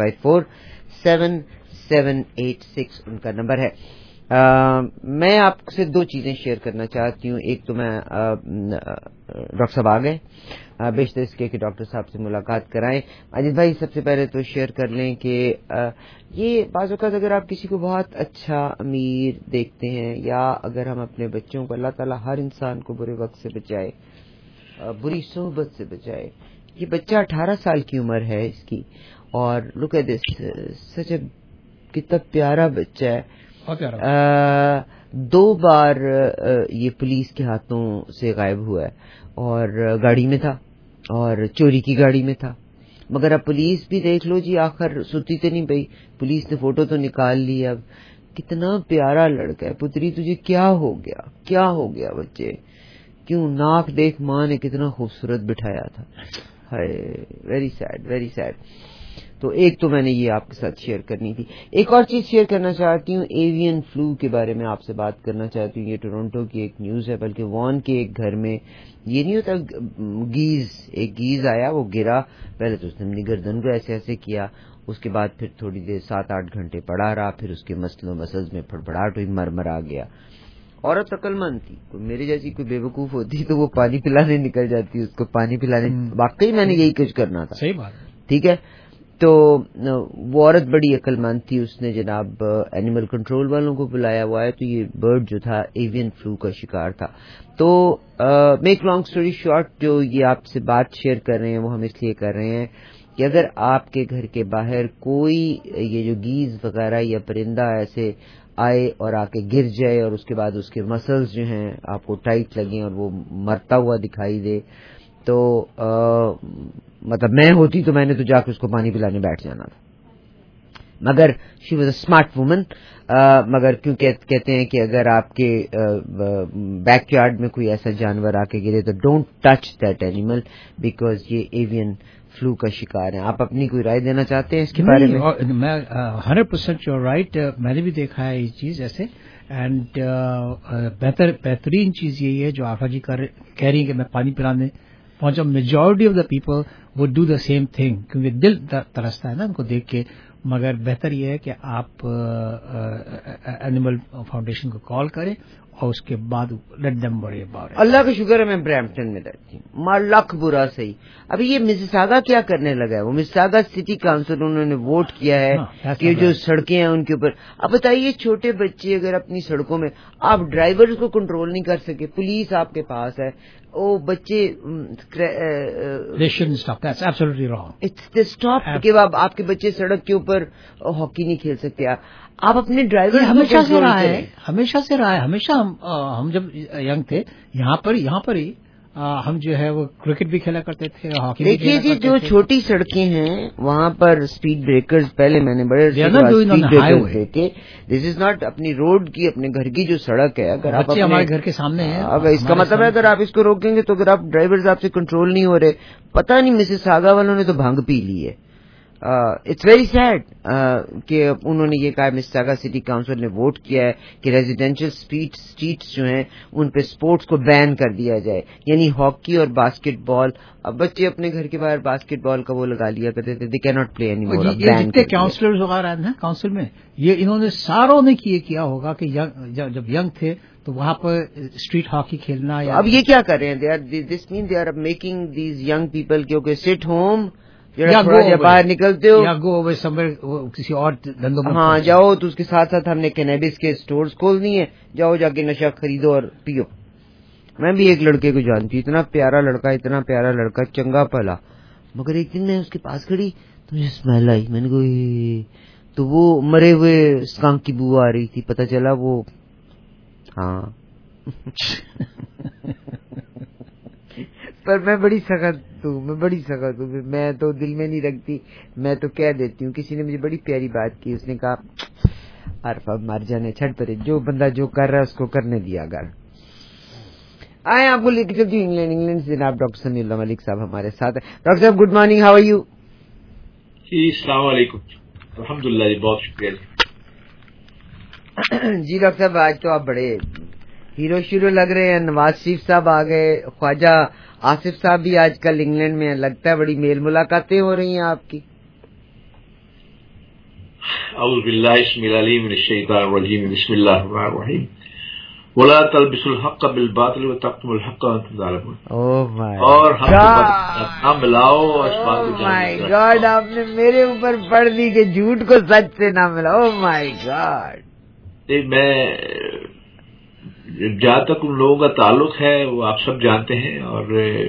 5547786 ان کا نمبر ہے. میں آپ سے 2 چیزیں شیئر کرنا چاہتی ہوں. ایک تو میں ڈاکٹر صاحب آ گئے, بیشتر اس کے کہ ڈاکٹر صاحب سے ملاقات کرائیں. ماجد بھائی سب سے پہلے تو شیئر کر لیں کہ یہ بعض اوقات اگر آپ کسی کو بہت اچھا امیر دیکھتے ہیں, یا اگر ہم اپنے بچوں کو, اللہ تعالیٰ ہر انسان کو برے وقت سے بچائے, بری صحبت سے بچائے. یہ بچہ 18 سال کی عمر ہے اس کی, اور لک ایٹ دس, سچ اے کتنا پیارا بچہ ہے. 2 بار یہ پولیس کے ہاتھوں سے غائب ہوا ہے, اور گاڑی میں تھا, اور چوری کی گاڑی میں تھا. مگر اب پولیس بھی دیکھ لو جی, آخر سوتی تو نہیں بھائی, پولیس نے فوٹو تو نکال لی. اب کتنا پیارا لڑکا ہے. پتری تجھے کیا ہو گیا, کیا ہو گیا بچے, کیوں ناک دیکھ ماں نے کتنا خوبصورت بٹھایا تھا. ہائے, ویری سیڈ, ویری سیڈ. تو ایک تو میں نے یہ آپ کے ساتھ شیئر کرنی تھی. ایک اور چیز شیئر کرنا چاہتی ہوں, ایوین فلو کے بارے میں آپ سے بات کرنا چاہتی ہوں. یہ ٹورنٹو کی ایک نیوز ہے, بلکہ وان کے ایک گھر میں یہ نہیں ہوتا ایک گیز آیا, وہ گرا, پہلے تو اس نے اپنی گردن کو ایسے ایسے کیا, اس کے بعد پھر تھوڑی دیر 7-8 گھنٹے پڑا رہا, پھر اس کے مسلز میں پھڑپڑاہٹ ہوئی, مر آ گیا. عورت عقل مند تھی, میرے جیسی کوئی بے وقوف ہوتی تو وہ پانی پلانے نکل جاتی, اس کو پانی پلانے. واقعی میں نے یہی کچھ کرنا تھا. صحیح بات, ٹھیک ہے. تو وہ عورت بڑی عقل مند تھی, اس نے جناب اینیمل کنٹرول والوں کو بلایا ہوا ہے. تو یہ برڈ جو تھا ایوین فلو کا شکار تھا. تو میک لانگ سٹوری شارٹ, جو یہ آپ سے بات شیئر کر رہے ہیں وہ ہم اس لیے کر رہے ہیں کہ اگر آپ کے گھر کے باہر کوئی یہ جو گیز وغیرہ یا پرندہ ایسے آئے اور آ کے گر جائے, اور اس کے بعد اس کے مسلز جو ہیں آپ کو ٹائٹ لگیں اور وہ مرتا ہوا دکھائی دے, تو مطلب میں ہوتی تو میں نے تو جا کے اس کو پانی پلانے بیٹھ جانا تھا. مگر she was a smart woman. مگر کیونکہ کہتے ہیں کہ اگر آپ کے بیک یارڈ میں کوئی ایسا جانور آ کے گرے تو don't touch that animal, because یہ ایوین فلو کا شکار ہیں. آپ اپنی کوئی رائے دینا چاہتے ہیں اس کے بارے میں؟ میں 100% یو رائٹ, میں نے بھی دیکھا ہے یہ چیز ایسے. اینڈ بہترین چیز یہی ہے جو آفا جی کہہ رہی ہیں کہ میں پانی پلانے پہنچا. Majority of the people would do the same thing, کیونکہ دل ترستا ہے نا ان کو دیکھ کے. مگر بہتر یہ ہے کہ آپ اینیمل فاؤنڈیشن کو کال کریں اور اس کے بعد let them worry about it. اللہ کا شکر ہے میں برامپٹن میں رہتی ہوں, مار لاکھ برا صحیح. ابھی یہ مسیساگا کیا کرنے لگا ہے, وہ مسیساگا سٹی کاؤنسل انہوں نے ووٹ کیا ہے کہ جو سڑکیں ہیں ان کے اوپر. اب بتائیے چھوٹے بچے اگر اپنی سڑکوں میں, آپ ڈرائیور کو کنٹرول نہیں کر سکے, پولیس آپ کے پاس ہے, وہ بچے اسٹاپ کہ آپ کے بچے سڑک کے اوپر ہاکی نہیں کھیل سکتے. آپ اپنے ڈرائیور ہمیشہ سے رہا ہے. ہمیشہ ہم جب ینگ تھے یہاں پر ہی ہم جو ہے وہ کرکٹ بھی کھیلا کرتے تھے, ہاکی بھی دیکھیے کھیلا جی, کرتے جو تھے. چھوٹی سڑکیں ہیں وہاں پر اسپیڈ بریکرز پہلے میں نے بڑے اسپیڈ بریکرز دیکھے. دس از ناٹ اپنی روڈ کی, اپنے گھر کی جو سڑک ہے, اگر آپ ہمارے گھر کے سامنے ہیں, اگر اس کا مطلب ہے اگر آپ اس کو روکیں گے تو اگر آپ ڈرائیورز آپ سے کنٹرول نہیں ہو رہے, پتہ نہیں مسز ساگا والوں نے تو بھنگ پی لی ہے. اٹس ویری سیڈ کہ انہوں نے یہ کہا, مساگا سٹی کاؤنسل نے ووٹ کیا ہے کہ ریزیڈینشل اسٹریٹس جو ہیں ان پہ سپورٹس کو بین کر دیا جائے, یعنی ہاکی اور باسکٹ بال. اب بچے اپنے گھر کے باہر باسکٹ بال کا وہ لگا لیا کرتے تھے, they can not play anymore. یہ جتنے کاؤنسلرز وغیرہ ہیں کاؤنسل میں, یہ انہوں نے ساروں نے کیا ہوگا کہ جب ینگ تھے تو وہاں پر اسٹریٹ ہاکی کھیلنا. اب یہ کیا کر رہے ہیں, this man they are making these young people کیونکہ سٹ ہوم یا باہر نکلتے ہو یا گو اوے سمویئر کسی اور دھندوں میں. ہاں جاؤ, تو اس کے ساتھ ساتھ ہم نے کینیبس کے سٹورز کھولنی ہے, جاؤ جا کے نشہ خریدو اور پیو. میں بھی ایک لڑکے کو جانتی ہوں, اتنا پیارا لڑکا چنگا پلا, مگر ایک دن میں اس کے پاس کھڑی تو مجھے اسمیل آئی. میں نے کہا تو وہ مرے ہوئے اسکانک کی بو آ رہی تھی, پتہ چلا وہ ہاں پر میں بڑی سخت ہوں, میں تو دل میں نہیں رکھتی, میں تو کہہ دیتی ہوں. کسی نے مجھے بڑی پیاری بات کی, اس نے کہا عارفہ مر جانے چھٹ پڑے, جو بندہ جو کر رہا ہے اس کو کرنے دیا کر. آئے آپ کو لے کے چلتی ہوں انگلینڈ سے جناب ڈاکٹر سمیع اللہ ملک صاحب ہمارے ساتھ ہیں. ڈاکٹر صاحب good morning, how are you? جی السلام علیکم. الحمدللہ جی, بہت شکریہ جی. ڈاکٹر صاحب آج تو آپ بڑے ہیرو شیرو لگ رہے ہیں. نواز شریف صاحب آ گئے, خواجہ آصف صاحب بھی آج کل انگلینڈ میں, لگتا ہے بڑی میل ملاقاتیں ہو رہی ہیں آپ کی. اعوذ باللہ السمیع العلیم من الشیطان الرجیم, بسم اللہ الرحمن الرحیم. ولا تلبسوا الحق بالباطل وتكتموا الحق وانتم تعلمون. اور ہم ملاؤ اس بات کو. مائی گاڈ, آپ نے میرے اوپر پڑھ دی کہ جھوٹ کو سچ سے نہ ملاؤ. او مائی گاڈ. میں جہاں تک ان لوگوں کا تعلق ہے وہ آپ سب جانتے ہیں, اور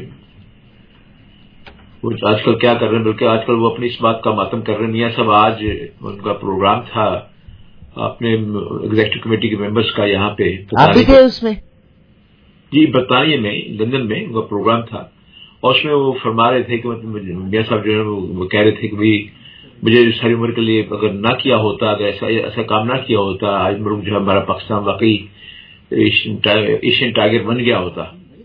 وہ آج کل کیا کر رہے ہیں, بلکہ آج کل وہ اپنی اس بات کا ماتم کر رہے ہیں. میاں صاحب آج ان کا پروگرام تھا اپنے ایگزیکٹو کمیٹی کے ممبرس کا, یہاں پہ آپ بھی تھے اس میں؟ جی, برطانیہ میں لندن میں ان کا پروگرام تھا, اور اس میں وہ فرما رہے تھے کہ میاں صاحب جو ہے وہ کہہ رہے تھے کہ بھائی مجھے ساری عمر کے لیے اگر نہ کیا ہوتا, اگر ایسا کام نہ کیا ہوتا, آج ملک جو ہے ہمارا پاکستان واقعی ایشین ٹائیگر بن گیا ہوتا.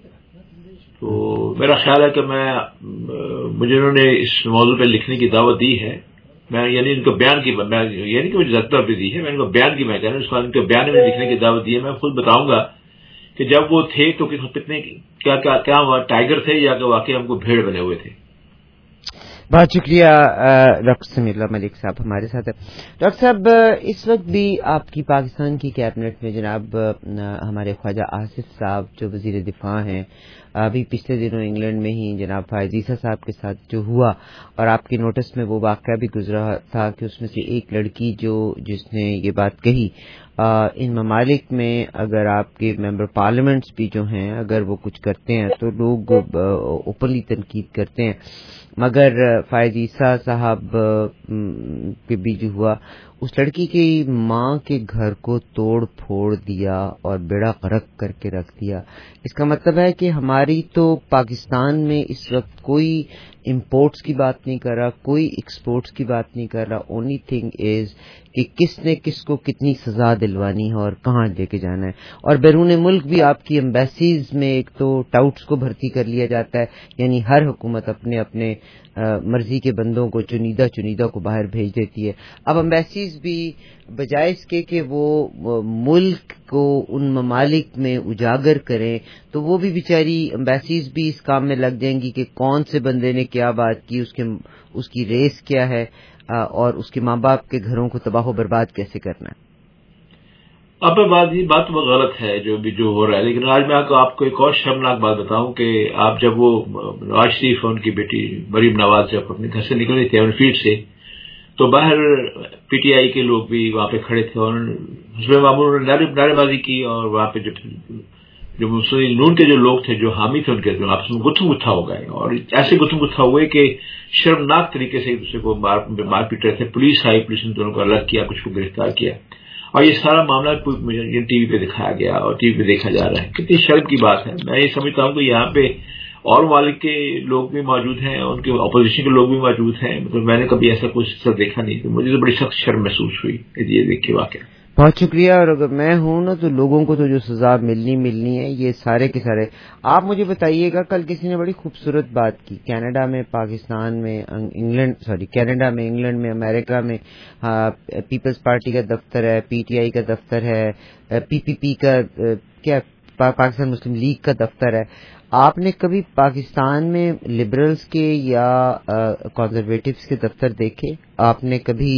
تو میرا خیال ہے کہ مجھے انہوں نے اس موضوع پہ لکھنے کی دعوت دی ہے. میں یعنی ان کو بیان کی, یعنی کہ مجھے زیادہ بھی دی ہے, میں ان کو بیان کی, میں کہہ رہا ہوں اس کو ان کے بیان میں لکھنے کی دعوت دی ہے. میں خود بتاؤں گا کہ جب وہ تھے تو کتنے کیا ٹائیگر تھے یا کہ واقعی ہم کو بھیڑ بنے ہوئے تھے. بہت شکریہ ڈاکٹر سمیع اللہ ملک صاحب ہمارے ساتھ ہیں. ڈاکٹر صاحب اس وقت بھی آپ کی پاکستان کی کیبنٹ میں جناب ہمارے خواجہ آصف صاحب جو وزیر دفاع ہیں, ابھی پچھلے دنوں انگلینڈ میں ہی جناب فائز عیسیٰ صاحب کے ساتھ جو ہوا, اور آپ کے نوٹس میں وہ واقعہ بھی گزرا تھا کہ اس میں سے ایک لڑکی جس نے یہ بات کہی, ان ممالک میں اگر آپ کے ممبر پارلیمنٹس بھی جو ہیں اگر وہ کچھ کرتے ہیں تو لوگ اوپنلی تنقید کرتے ہیں, مگر فائز عیسیٰ صاحب کے بھی جو ہوا, اس لڑکی کی ماں کے گھر کو توڑ پھوڑ دیا اور بیڑا غرق کر کے رکھ دیا. اس کا مطلب ہے کہ ہماری تو پاکستان میں اس وقت کوئی امپورٹس کی بات نہیں کر رہا, کوئی ایکسپورٹس کی بات نہیں کر رہا. اونلی تھنگ از کہ کس نے کس کو کتنی سزا دلوانی ہے اور کہاں لے کے جانا ہے. اور بیرون ملک بھی آپ کی ایمبیسیز میں ایک تو ٹاؤٹس کو بھرتی کر لیا جاتا ہے, یعنی ہر حکومت اپنے مرضی کے بندوں کو چنیدہ کو باہر بھیج دیتی ہے. اب ایمبیسیز بھی بجائے اس کے کہ وہ ملک کو ان ممالک میں اجاگر کریں, تو وہ بھی بیچاری ایمبیسیز بھی اس کام میں لگ جائیں گی کہ کون سے بندے نے کیا بات کی, اس کی ریس کیا ہے, اور اس کے ماں باپ کے گھروں کو تباہ و برباد کیسے کرنا ہے. اب بات وہ غلط ہے جو ہو رہا ہے. لیکن آج میں آپ کو ایک اور شرمناک بات بتاؤں کہ آپ جب وہ نواز شریف اور ان کی بیٹی مریم نواز جب اپنے گھر سے نکل رہی تھے فیلڈ سے, تو باہر پی ٹی آئی کے لوگ بھی وہاں پہ کھڑے تھے اور حزب مامور نے نعرے بازی کی, اور وہاں پہ جو مسلم نون کے جو لوگ تھے جو حامی تھے ان کے آپس میں گتھم گتھا ہو گئے, اور ایسے گتھم گتھا ہوئے کہ شرمناک طریقے سے ایک دوسرے کو مار پیٹ رہے تھے. پولیس آئی, پولیس نے دونوں کو الگ کیا, کچھ کو گرفتار کیا. और ये सारा मामला टीवी पे दिखाया गया और टीवी पे देखा जा रहा है। कितनी शर्म की बात है। मैं ये समझता हूँ कि यहाँ पे और ममालिक के लोग भी मौजूद हैं, उनके अपोजिशन के लोग भी मौजूद हैं, मतलब मैंने कभी ऐसा कुछ देखा नहीं, तो मुझे तो बड़ी सख्त शर्म महसूस हुई ये देख के वाकई। बहुत शुक्रिया। और अगर मैं हूं ना तो लोगों को तो जो सजा मिलनी है, ये सारे के सारे। आप मुझे बताइएगा, कल किसी ने बड़ी खूबसूरत बात की, कनाडा में, पाकिस्तान में, कनाडा में, इंग्लैंड में, अमेरिका में पीपल्स पार्टी का दफ्तर है, पीटीआई का दफ्तर है, पीपीपी का क्या पाकिस्तान मुस्लिम लीग का दफ्तर है। आपने कभी पाकिस्तान में लिबरल्स के या कंजर्वेटिव्स के दफ्तर देखे? आपने कभी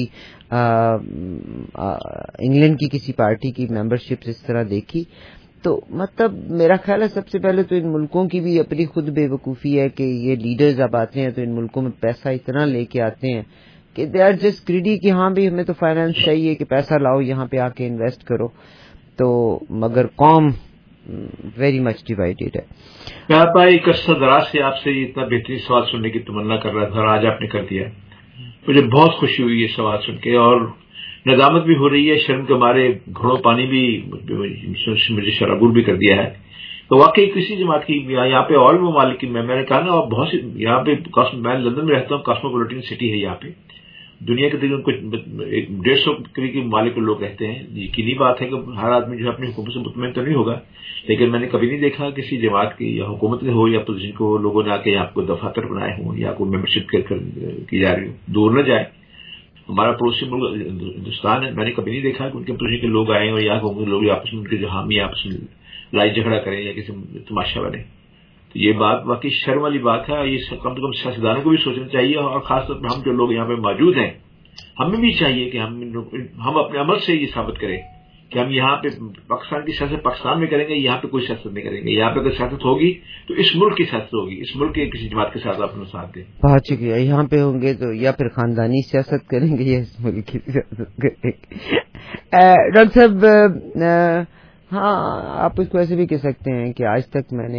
इंग्लैंड की किसी पार्टी की मेंबरशिप इस तरह देखी? तो मतलब मेरा ख्याल है सबसे पहले तो इन मुल्कों की भी अपनी खुद बेवकूफ़ी है कि ये लीडर्स अब आते हैं तो इन मुल्कों में पैसा इतना लेके आते हैं कि दे आर जस्ट ग्रीडी कि हाँ भी हमें तो फाइनेंस चाहिए कि पैसा लाओ यहाँ पे आके इन्वेस्ट करो। तो मगर कौम वेरी मच डिवाइडेड है। मैं आपका एक अर्सा दराज से आपसे इतना बेहतरीन सवाल सुनने की तमन्ना कर रहा था और आज आपने कर दिया। मुझे बहुत खुशी हुई ये सवाल सुन के और नदामत भी हो रही है, शर्म के मारे घड़ों पानी भी मुझे शराबूर भी कर दिया है। तो वाकई किसी जमात की यहाँ पे और ममालिक की मैंने कहा ना, और बहुत सी यहाँ पे मैं लंदन में रहता हूँ, कॉस्मोपॉलिटन सिटी है यहाँ पे, दुनिया के तकरीबन कुछ 150 करीब ममालिक के लोग रहते हैं। यकीनी बात है कि हर आदमी जो है अपनी हुकूमत से मुतमईन तो नहीं होगा, लेकिन मैंने कभी नहीं देखा किसी जमात की या हुकूमत हो या पोजीशन को लोगों ने आके यहाँ को दफातर बनाए हों या कोई मेंबरशिप की जा रही हो, दूर न जाए। हमारा पड़ोसी मुल्क हिंदुस्तान है, मैंने कभी नहीं देखा कि उनके पोजीशन के लोग आए और यहाँ के लोग आपस में उनके जो हामी आपस में लड़ाई झगड़ा करें या किसी तमाशा बने। तो ये बात वाकई शर्म वाली बात है। ये कम से कम सियासतदानों को भी सोचना चाहिए और खासतौर पर हम जो लोग यहाँ पे मौजूद हैं, हमें भी चाहिए कि हम अपने अमल से ये साबित करें कि हम यहाँ पे पाकिस्तान की सियासत पाकिस्तान में करेंगे, यहाँ पे कोई सियासत नहीं करेंगे। यहाँ पे अगर सियासत होगी तो इस मुल्क की सियासत होगी, इस मुल्क के किसी जमात के साथ अपना साथ दें। बहुत शुक्रिया। यहाँ पे होंगे तो या फिर खानदानी सियासत करेंगे या इस मुल्क की सियासत करेंगे। डॉक्टर साहब, हाँ आप उसको ऐसे भी कह सकते हैं कि आज तक मैंने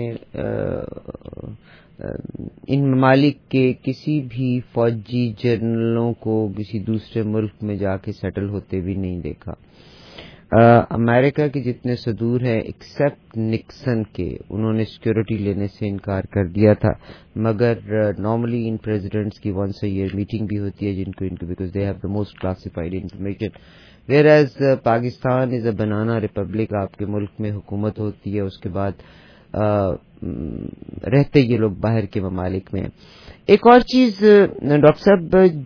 इन ममालिक के किसी भी फौजी जनरलों को किसी दूसरे मुल्क में जाके सेटल होते भी नहीं देखा। अमेरिका के जितने सदूर हैं एक्सेप्ट निक्सन के, उन्होंने सिक्योरिटी लेने से इनकार कर दिया था, मगर नॉर्मली इन प्रेसिडेंट्स की वंस अ ईयर मीटिंग भी होती है जिनको because they have the most classified information. Whereas Pakistan is a banana republic, आपके मुल्क में हुकूमत होती है, उसके बाद रहते ये लोग बाहर के ममालिक में। एक और चीज डॉक्टर साहब,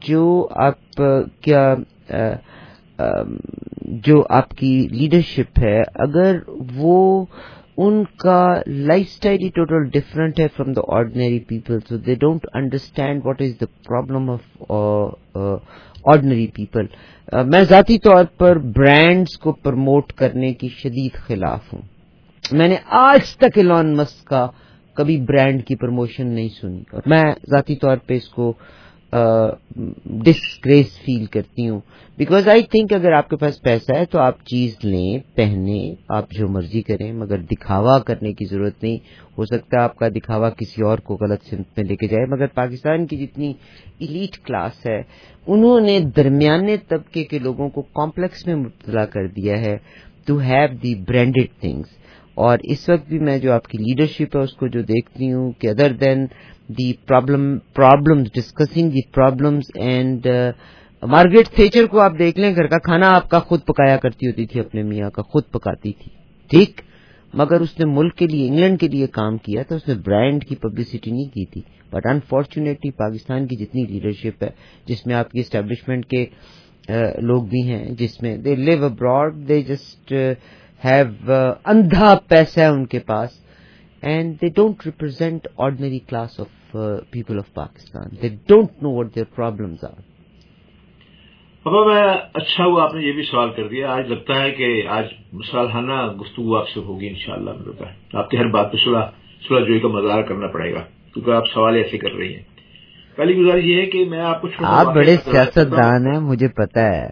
जो आपकी लीडरशिप है, अगर वो उनका लाइफस्टाइल ही टोटल डिफरेंट है from the ordinary people, so they don't understand what is the problem of ordinary people. मैं जाती तौर पर ब्रांड्स को प्रमोट करने की शदीद खिलाफ हूँ। मैंने आज तक एलन मस्क का कभी ब्रांड की प्रमोशन नहीं सुनी और मैं जाती तौर पे इसको डिस्ग्रेस फील करती हूँ, बिकॉज आई थिंक अगर आपके पास पैसा है तो आप चीज लें, पहने, आप जो मर्जी करें, मगर दिखावा करने की जरूरत नहीं। हो सकता है आपका दिखावा किसी और को गलत सिमत में लेके जाए, मगर पाकिस्तान की जितनी इलीट क्लास है उन्होंने दरमियाने तबके के लोगों को कॉम्प्लेक्स में मुब्तला कर दिया है to have the branded things. और इस वक्त भी मैं जो आपकी लीडरशिप है उसको जो देखती हूँ कि other than the problems discussing the problems and Margaret Thatcher को आप देख लें, घर का खाना आपका खुद पकाया करती होती थी, अपने मियाँ का खुद पकाती थी, ठीक, मगर उसने मुल्क के लिए, इंग्लैंड के लिए काम किया था, उसने ब्रांड की पब्लिसिटी नहीं की थी। बट अनफॉर्चुनेटली पाकिस्तान की जितनी लीडरशिप है, जिसमें आपकी एस्टेब्लिशमेंट के लोग भी हैं, जिसमें they live abroad, they just have अंधा पैसा है उनके पास, and they don't represent ordinary class of people of Pakistan. They don't know what their problems are. पापा, मैं अच्छा हुआ आपने ये भी सवाल कर दिया। आज लगता है कि आज मुसालहाना गुफ्तगू आपसे होगी इंशाअल्लाह। मुझे लगता है आपकी हर बात पे सुलह जोई का मज़ार करना पड़ेगा, क्योंकि आप सवाल ऐसे कर रही हैं। पहली गुजारिश ये है कि मैं आपको, आप बड़े सियासतदान हैं, मुझे पता है।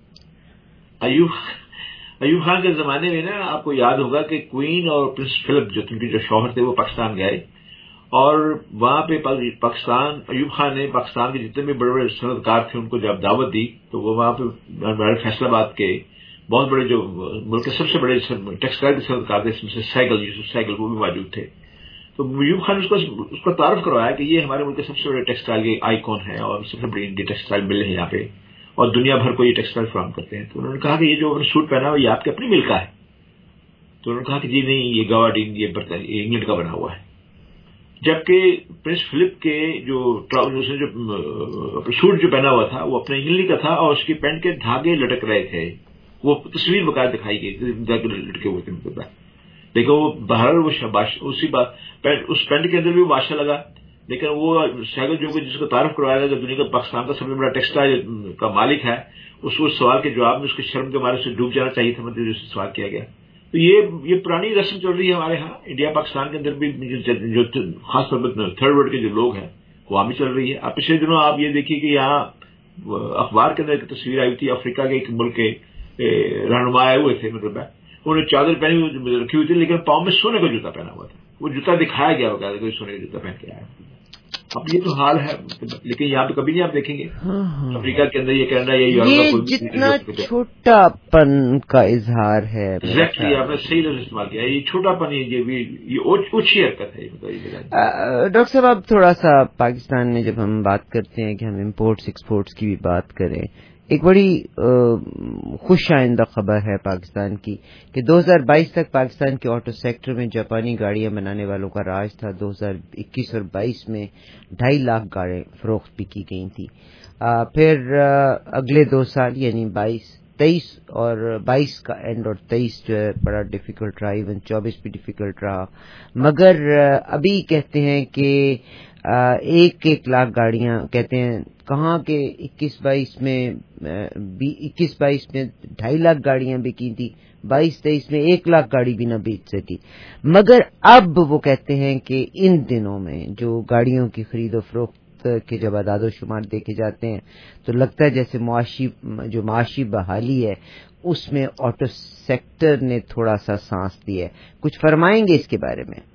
अयूब खान के जमाने में ना, आपको याद होगा कि क्वीन और प्रिंस फिलिप उनके जो शौहर थे वो पाकिस्तान गए और वहां पे पाकिस्तान, अयूब खान ने पाकिस्तान के जितने भी बड़े बड़े सनतकार थे उनको जब दावत दी तो वो वहां पे फैसलाबाद के बहुत बड़े जो मुल्क के सबसे बड़े टेक्सटाइल के सनतकार थे, इसमें से साइकिल वो भी मौजूद थे। तो मयूब खान उसको तारुफ करवाया कि ये हमारे मुल्क के सबसे बड़े टेक्सटाइल के आइकॉन है और सबसे बड़ी इनकी टेक्सटाइल मिल है यहाँ पे, और दुनिया भर को ये टेक्सटाइल फराहम करते हैं। तो उन्होंने कहा कि ये जो सूट पहना हुआ ये आपकी अपनी मिल का है? तो उन्होंने कहा कि जी नहीं, ये गवाडीन ये इंग्लैंड का बना हुआ है। जबकि प्रिंस फिलिप के उसने जो सूट जो पहना हुआ था वो अपने इंग्लैंड का था, और उसकी पैंट के धागे लटक रहे थे, वो तस्वीर बकायदा दिखाई गई, धागे लटके हुए थे। लेकिन वो बाहर उस पैंट के अंदर भी बादशाह लगा। लेकिन वो सैगल जो जिसको तारुफ करवाया गया, दुनिया का पाकिस्तान का सबसे बड़ा टेक्सटाइल का मालिक है, उस सवाल के जवाब में उसके शर्म के मारे से डूब जाना चाहिए था, मतलब जिससे सवाल किया गया। तो ये पुरानी रस्म चल रही है हमारे यहाँ इंडिया पाकिस्तान के अंदर भी, जो खासतौर पर थर्ड वर्ल्ड के जो लोग हैं वहां भी चल रही है। अब पिछले दिनों आप ये देखिए कि यहाँ अखबार के अंदर एक तस्वीर आई थी, अफ्रीका के एक मुल्क के रहनुमा आए हुए थे, मतलब उन्होंने चादर पहनी हुई रखी हुई थी, लेकिन पाँव में सोने का जूता पहना हुआ था। वो जूता दिखाया गया होगा कोई सोने का जूता पहन के आया। अब ये तो हाल है, लेकिन यहाँ पे कभी नहीं आप देखेंगे अफ्रीका के अंदर ये कहना ये जितना छोटापन का इजहार है। एग्जैक्टली, आपने सही लफ्ज इस्तेमाल किया, ये छोटापन, ये ऊंची हरकत है। डॉक्टर साहब, अब थोड़ा सा पाकिस्तान में जब हम बात करते हैं कि हम इम्पोर्ट्स एक्सपोर्ट्स की भी बात करें, एक बड़ी खुश आइंदा खबर है पाकिस्तान की कि 2022 तक पाकिस्तान के ऑटो सेक्टर में जापानी गाड़ियां बनाने वालों का राज था। 2021 और 22 में 2.5 लाख गाड़ियां फरोख्त भी की गई थी। फिर अगले 2 साल यानी 23 और 22 का एंड और 23 जो है बड़ा डिफिकल्ट रहा, इवन 24 भी डिफिकल्ट रहा। मगर अभी कहते हैं कि 1 लाख गाड़ियां, कहते हैं कहाँ के 21-22 में 2.5 लाख गाड़ियां बिकी थी, 22-23 में 1 लाख गाड़ी भी न बेच सकी। मगर अब वो कहते हैं कि इन दिनों में जो गाड़ियों की खरीदो फरोख्त के जब आदाद शुमार देखे जाते हैं तो लगता है जैसे माशी बहाली है उसमें ऑटो सेक्टर ने थोड़ा सा सांस लिया है। कुछ फरमाएंगे इसके बारे में?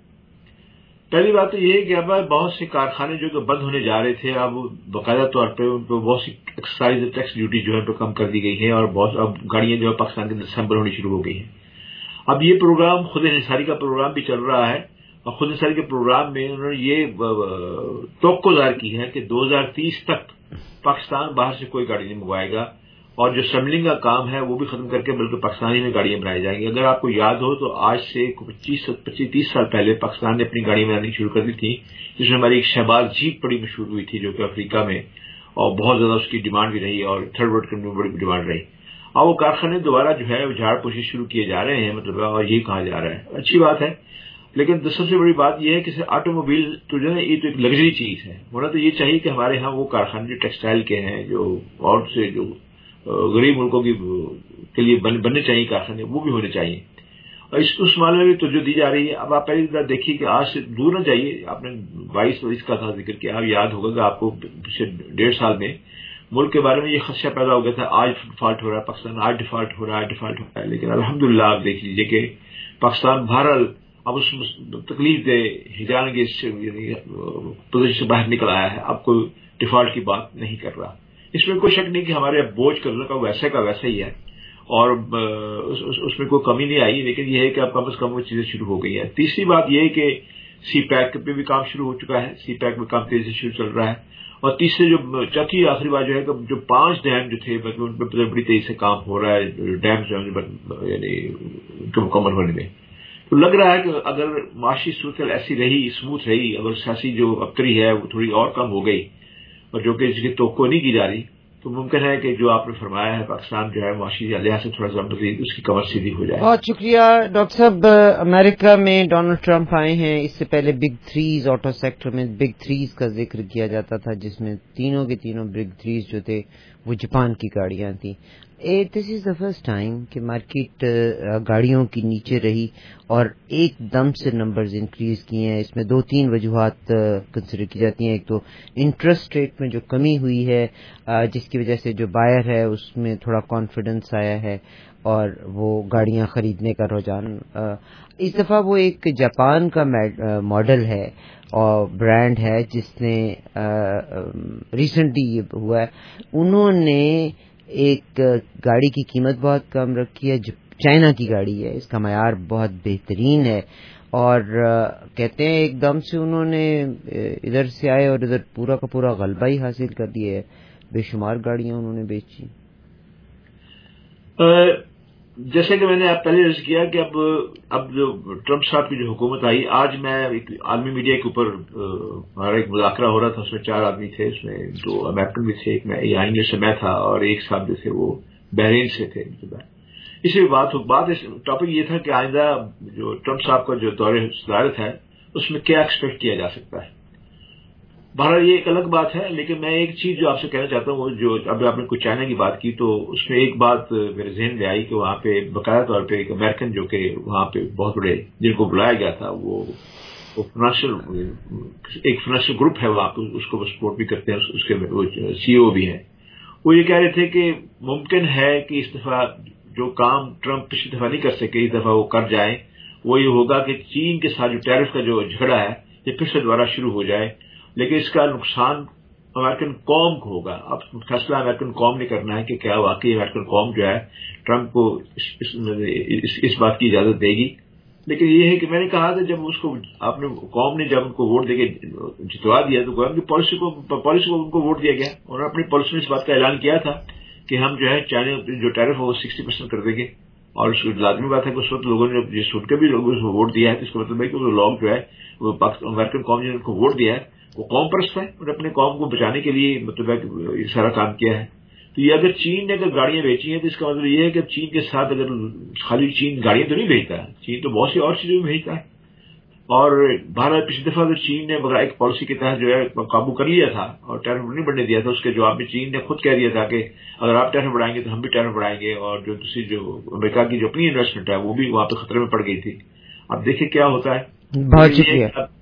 पहली बात तो ये है कि अब बहुत से कारखाने जो बंद होने जा रहे थे, अब बाकायदा तौर पे उनको बहुत सी एक्साइज टैक्स ड्यूटी जो है तो कम कर दी गई है, और बहुत अब गाड़ियां जो है पाकिस्तान के अंदर असेंबल होनी शुरू हो गई हैं। अब ये प्रोग्राम खुद इंसारी का प्रोग्राम भी चल रहा है, और खुद इंसारी के प्रोग्राम में उन्होंने ये तवक्को ज़ाहिर की है कि 2030 तक पाकिस्तान बाहर से कोई गाड़ी नहीं मंगवाएगा, और जो असेंबलिंग का काम है वो भी खत्म करके बल्कि पाकिस्तानी में गाड़ियां बनाई जाएंगी। अगर आपको याद हो तो आज से 25-30 साल पहले पाकिस्तान ने अपनी गाड़ियां बनानी शुरू कर दी थी, जिसमें हमारी एक शहबाज जीप बड़ी मशहूर हुई थी, जो कि अफ्रीका में, और बहुत ज्यादा उसकी डिमांड भी रही, और थर्ड वर्ल्ड में बड़ी डिमांड रही। और वो कारखाने दोबारा जो है झाड़ पोशी शुरू किए जा रहे हैं, मतलब, और यही कहा जा रहा है, अच्छी बात है। लेकिन सबसे बड़ी बात यह है कि ऑटोमोबाइल तो जो है ये तो एक लग्जरी चीज है। होना तो ये चाहिए कि हमारे यहाँ वो कारखाने जो टेक्सटाइल के हैं, जो और से जो गरीब मुल्कों के लिए बनने चाहिए कारखाने, वो भी होने चाहिए, और उस मामले में तो जो दी जा रही है। अब आप पहली बार देखिए कि आज से दूर न जाइए, आपने 22 का था जिक्र किया, अब याद होगा कि आपको पिछले 1.5 साल में मुल्क के बारे में ये खदशा पैदा हो गया था, आज डिफॉल्ट हो रहा है पाकिस्तान, आज डिफॉल्ट हो रहा है। लेकिन अल्हम्दुलिल्लाह आप देख लीजिए कि पाकिस्तान बहरहाल अब उस तकलीफ दे हिजान की पोजीशन से बाहर निकल आया है, अब कोई डिफॉल्ट की बात नहीं कर रहा। इसमें कोई शक नहीं कि हमारे बोझ कर्जों का वैसा ही है, और उसमें कोई कमी नहीं आई, लेकिन यह है कि अब कम से कम वो चीजें शुरू हो गई है। तीसरी बात यह है कि सी पैक पे भी काम शुरू हो चुका है, सी पैक में काम तेजी से शुरू चल रहा है। और तीसरे जो चौथी आखिरी बात जो है कि जो 5 डैम जो थे, मतलब उन पर बड़ी तेजी से काम हो रहा है, डैम जो यानी उनके मुकम्मल होने में। तो लग रहा है कि अगर माशी सूरत ऐसी रही, स्मूथ रही, अगर सियासी जो अबतरी है वो थोड़ी और कम हो गई, और जो कि इसकी तवक्को नहीं की जा रही, तो मुमकिन है कि जो आपने फरमाया है पाकिस्तान जो है माशी लिहाज से थोड़ा सा मजीद उसकी कमर सीधी हो जाए। बहुत शुक्रिया डॉक्टर साहब। अमेरिका में डोनाल्ड ट्रंप आए हैं, इससे पहले बिग 3 ऑटो सेक्टर में बिग 3 का जिक्र किया जाता था, जिसमें तीनों के तीनों बिग 3 जो थे वो जापान की गाड़ियां थी। This is the first time कि मार्केट गाड़ियों की नीचे रही और एकदम से नंबर्स इंक्रीज किए हैं। इसमें 2-3 वजूहात कंसिडर की जाती हैं। एक तो इंटरेस्ट रेट में जो कमी हुई है, जिसकी वजह से जो बायर है उसमें थोड़ा कॉन्फिडेंस आया है और वो गाड़ियां खरीदने का रुझान, इस दफा वो एक जापान का मॉडल है और ब्रांड है जिसने रिसेंटली ये हुआ है, उन्होंने ایک گاڑی کی قیمت بہت کم رکھی ہے جو چائنا کی گاڑی ہے, اس کا معیار بہت بہترین ہے, اور کہتے ہیں ایک دم سے انہوں نے ادھر سے آئے اور ادھر پورا کا پورا غلبہ ہی حاصل کر دیا ہے, بے شمار گاڑیاں انہوں نے بیچی. جیسے کہ میں نے آپ پہلے عرض کیا کہ اب جو ٹرمپ صاحب کی جو حکومت آئی, آج میں ایک عالمی میڈیا کے اوپر ہمارا ایک مذاکرہ ہو رہا تھا, اس میں 4 آدمی تھے, اس میں 2 امریکن بھی تھے, ایک میں آئینگے سے میں تھا اور ایک صاحب جو تھے وہ بحرین سے تھے. اس میں بات ٹاپک یہ تھا کہ آئندہ جو ٹرمپ صاحب کا جو دور صدارت ہے اس میں کیا ایکسپیکٹ کیا جا سکتا ہے. بہرحال یہ ایک الگ بات ہے, لیکن میں ایک چیز جو آپ سے کہنا چاہتا ہوں, جو اب آپ نے کوئی چائنا کی بات کی تو اس میں ایک بات میرے ذہن میں آئی کہ وہاں پہ باقاعدہ طور پہ ایک امریکن جو کہ وہاں پہ بہت بڑے جن کو بلایا گیا تھا, وہ فائنینشیل گروپ ہے وہاں پہ, اس کو سپورٹ بھی کرتے ہیں, اس کے سی او بھی ہیں. وہ یہ کہہ رہے تھے کہ ممکن ہے کہ اس دفعہ جو کام ٹرمپ پچھلی دفعہ نہیں کر سکے اس دفعہ وہ کر جائیں. وہ یہ ہوگا کہ چین کے ساتھ جو ٹیرف کا جو جھگڑا ہے یہ پھر سے دوبارہ شروع ہو جائے, لیکن اس کا نقصان امریکن قوم کو ہوگا. اب فیصلہ امریکن قوم نے کرنا ہے کہ کیا واقعی امریکن قوم جو ہے ٹرمپ کو اس بات کی اجازت دے گی. لیکن یہ ہے کہ میں نے کہا تھا جب اس کو آپ نے قوم نے جب ان کو ووٹ دے کے جتوا دیا تو قوم کی پالیسی کو ان کو ووٹ دیا گیا, اور اپنی پالیسی میں اس بات کا اعلان کیا تھا کہ ہم جو ہے چائنا جو ٹیرف ہے وہ 60% کر دیں گے. اور اس لازمی بات ہے کہ اس وقت لوگوں نے یہ سن کے بھی لوگوں نے ووٹ دیا ہے, تو اس کا مطلب ہے کہ وہ لوگ جو ہے وہ امریکن قوم نے ان کو ووٹ دیا ہے وہ قوم پرست ہے, اور اپنے قوم کو بچانے کے لیے مطلب ہے کہ یہ سارا کام کیا ہے. تو یہ اگر چین نے اگر گاڑیاں بیچی ہیں تو اس کا مطلب یہ ہے کہ چین کے ساتھ اگر خالی چین گاڑیاں تو نہیں بھیجتا ہے, چین تو بہت سی اور چیزیں بھی بھیجتا ہے. اور بھارت پچھلی دفعہ تو چین نے بغیر ایک پالیسی کے تحت جو ہے قابو کر لیا تھا اور ٹیرف نہیں بڑھنے دیا تھا. اس کے جواب میں چین نے خود کہہ دیا تھا کہ اگر آپ ٹیرف بڑھائیں گے تو ہم بھی ٹیرف بڑھائیں گے, اور جو دوسری جو امریکہ کی جو اپنی انویسٹمنٹ ہے وہ بھی وہاں پہ خطرے میں پڑ گئی تھی. اب دیکھیں کیا ہوتا ہے. بہت شکریہ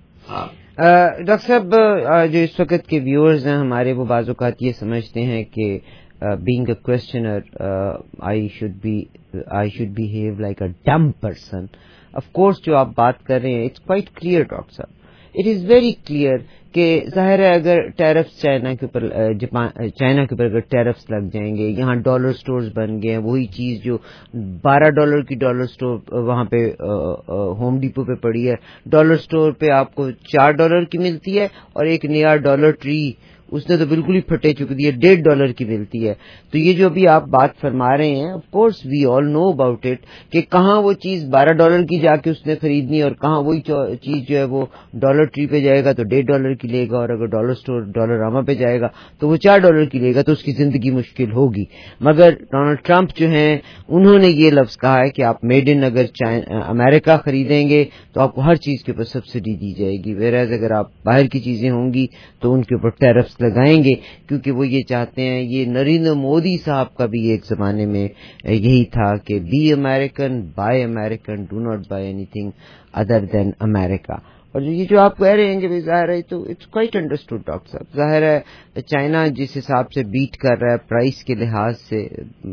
ڈاکٹر صاحب. جو اس وقت کے ویورز ہیں ہمارے, وہ بعض اوقات یہ سمجھتے ہیں کہ being a questioner I should behave like a dumb person. Of course جو آپ بات کر رہے ہیں it's quite clear ڈاکٹر صاحب, it is very clear کہ ظاہر ہے اگر ٹیرفس چائنا کے اوپر اگر ٹیرفس لگ جائیں گے, یہاں ڈالر سٹورز بن گئے ہیں, وہی چیز جو $12 کی ڈالر سٹور وہاں پہ ہوم ڈیپو پہ پڑی ہے, ڈالر سٹور پہ آپ کو $4 کی ملتی ہے, اور ایک نیا ڈالر ٹری اس نے تو بالکل ہی پھٹے چکی دی ہے, $1.5 کی ملتی ہے. تو یہ جو ابھی آپ بات فرما رہے ہیں, of course we all know about it, کہ کہاں وہ چیز $12 کی جا کے اس نے خریدنی اور کہاں وہی چیز جو ہے وہ ڈالر ٹری پہ جائے گا تو $1.5 کی لے گا, اور اگر ڈالر سٹور ڈالر راما پہ جائے گا تو وہ $4 کی لے گا, تو اس کی زندگی مشکل ہوگی. مگر ڈونلڈ ٹرمپ جو ہیں انہوں نے یہ لفظ کہا ہے کہ آپ میڈ ان اگر امریکہ خریدیں گے تو آپ کو ہر چیز کے اوپر سبسڈی دی جائے گی, ویراز اگر آپ باہر کی چیزیں ہوں گی تو ان کے اوپر ٹیرفس لگائیں گے, کیونکہ وہ یہ چاہتے ہیں. یہ نریندر مودی صاحب کا بھی ایک زمانے میں یہی تھا کہ be American, buy American, do not buy anything other than America. اور یہ جو آپ کہہ رہے ہیں کہ ظاہر ہے تو اٹس کوائٹ انڈرسٹوڈ ڈاکٹر صاحب. ظاہر ہے چائنا جس حساب سے بیٹ کر رہا ہے پرائس کے لحاظ سے,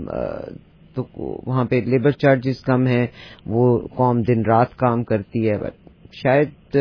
تو وہاں پہ لیبر چارجز کم ہیں, وہ قوم دن رات کام کرتی ہے. شاید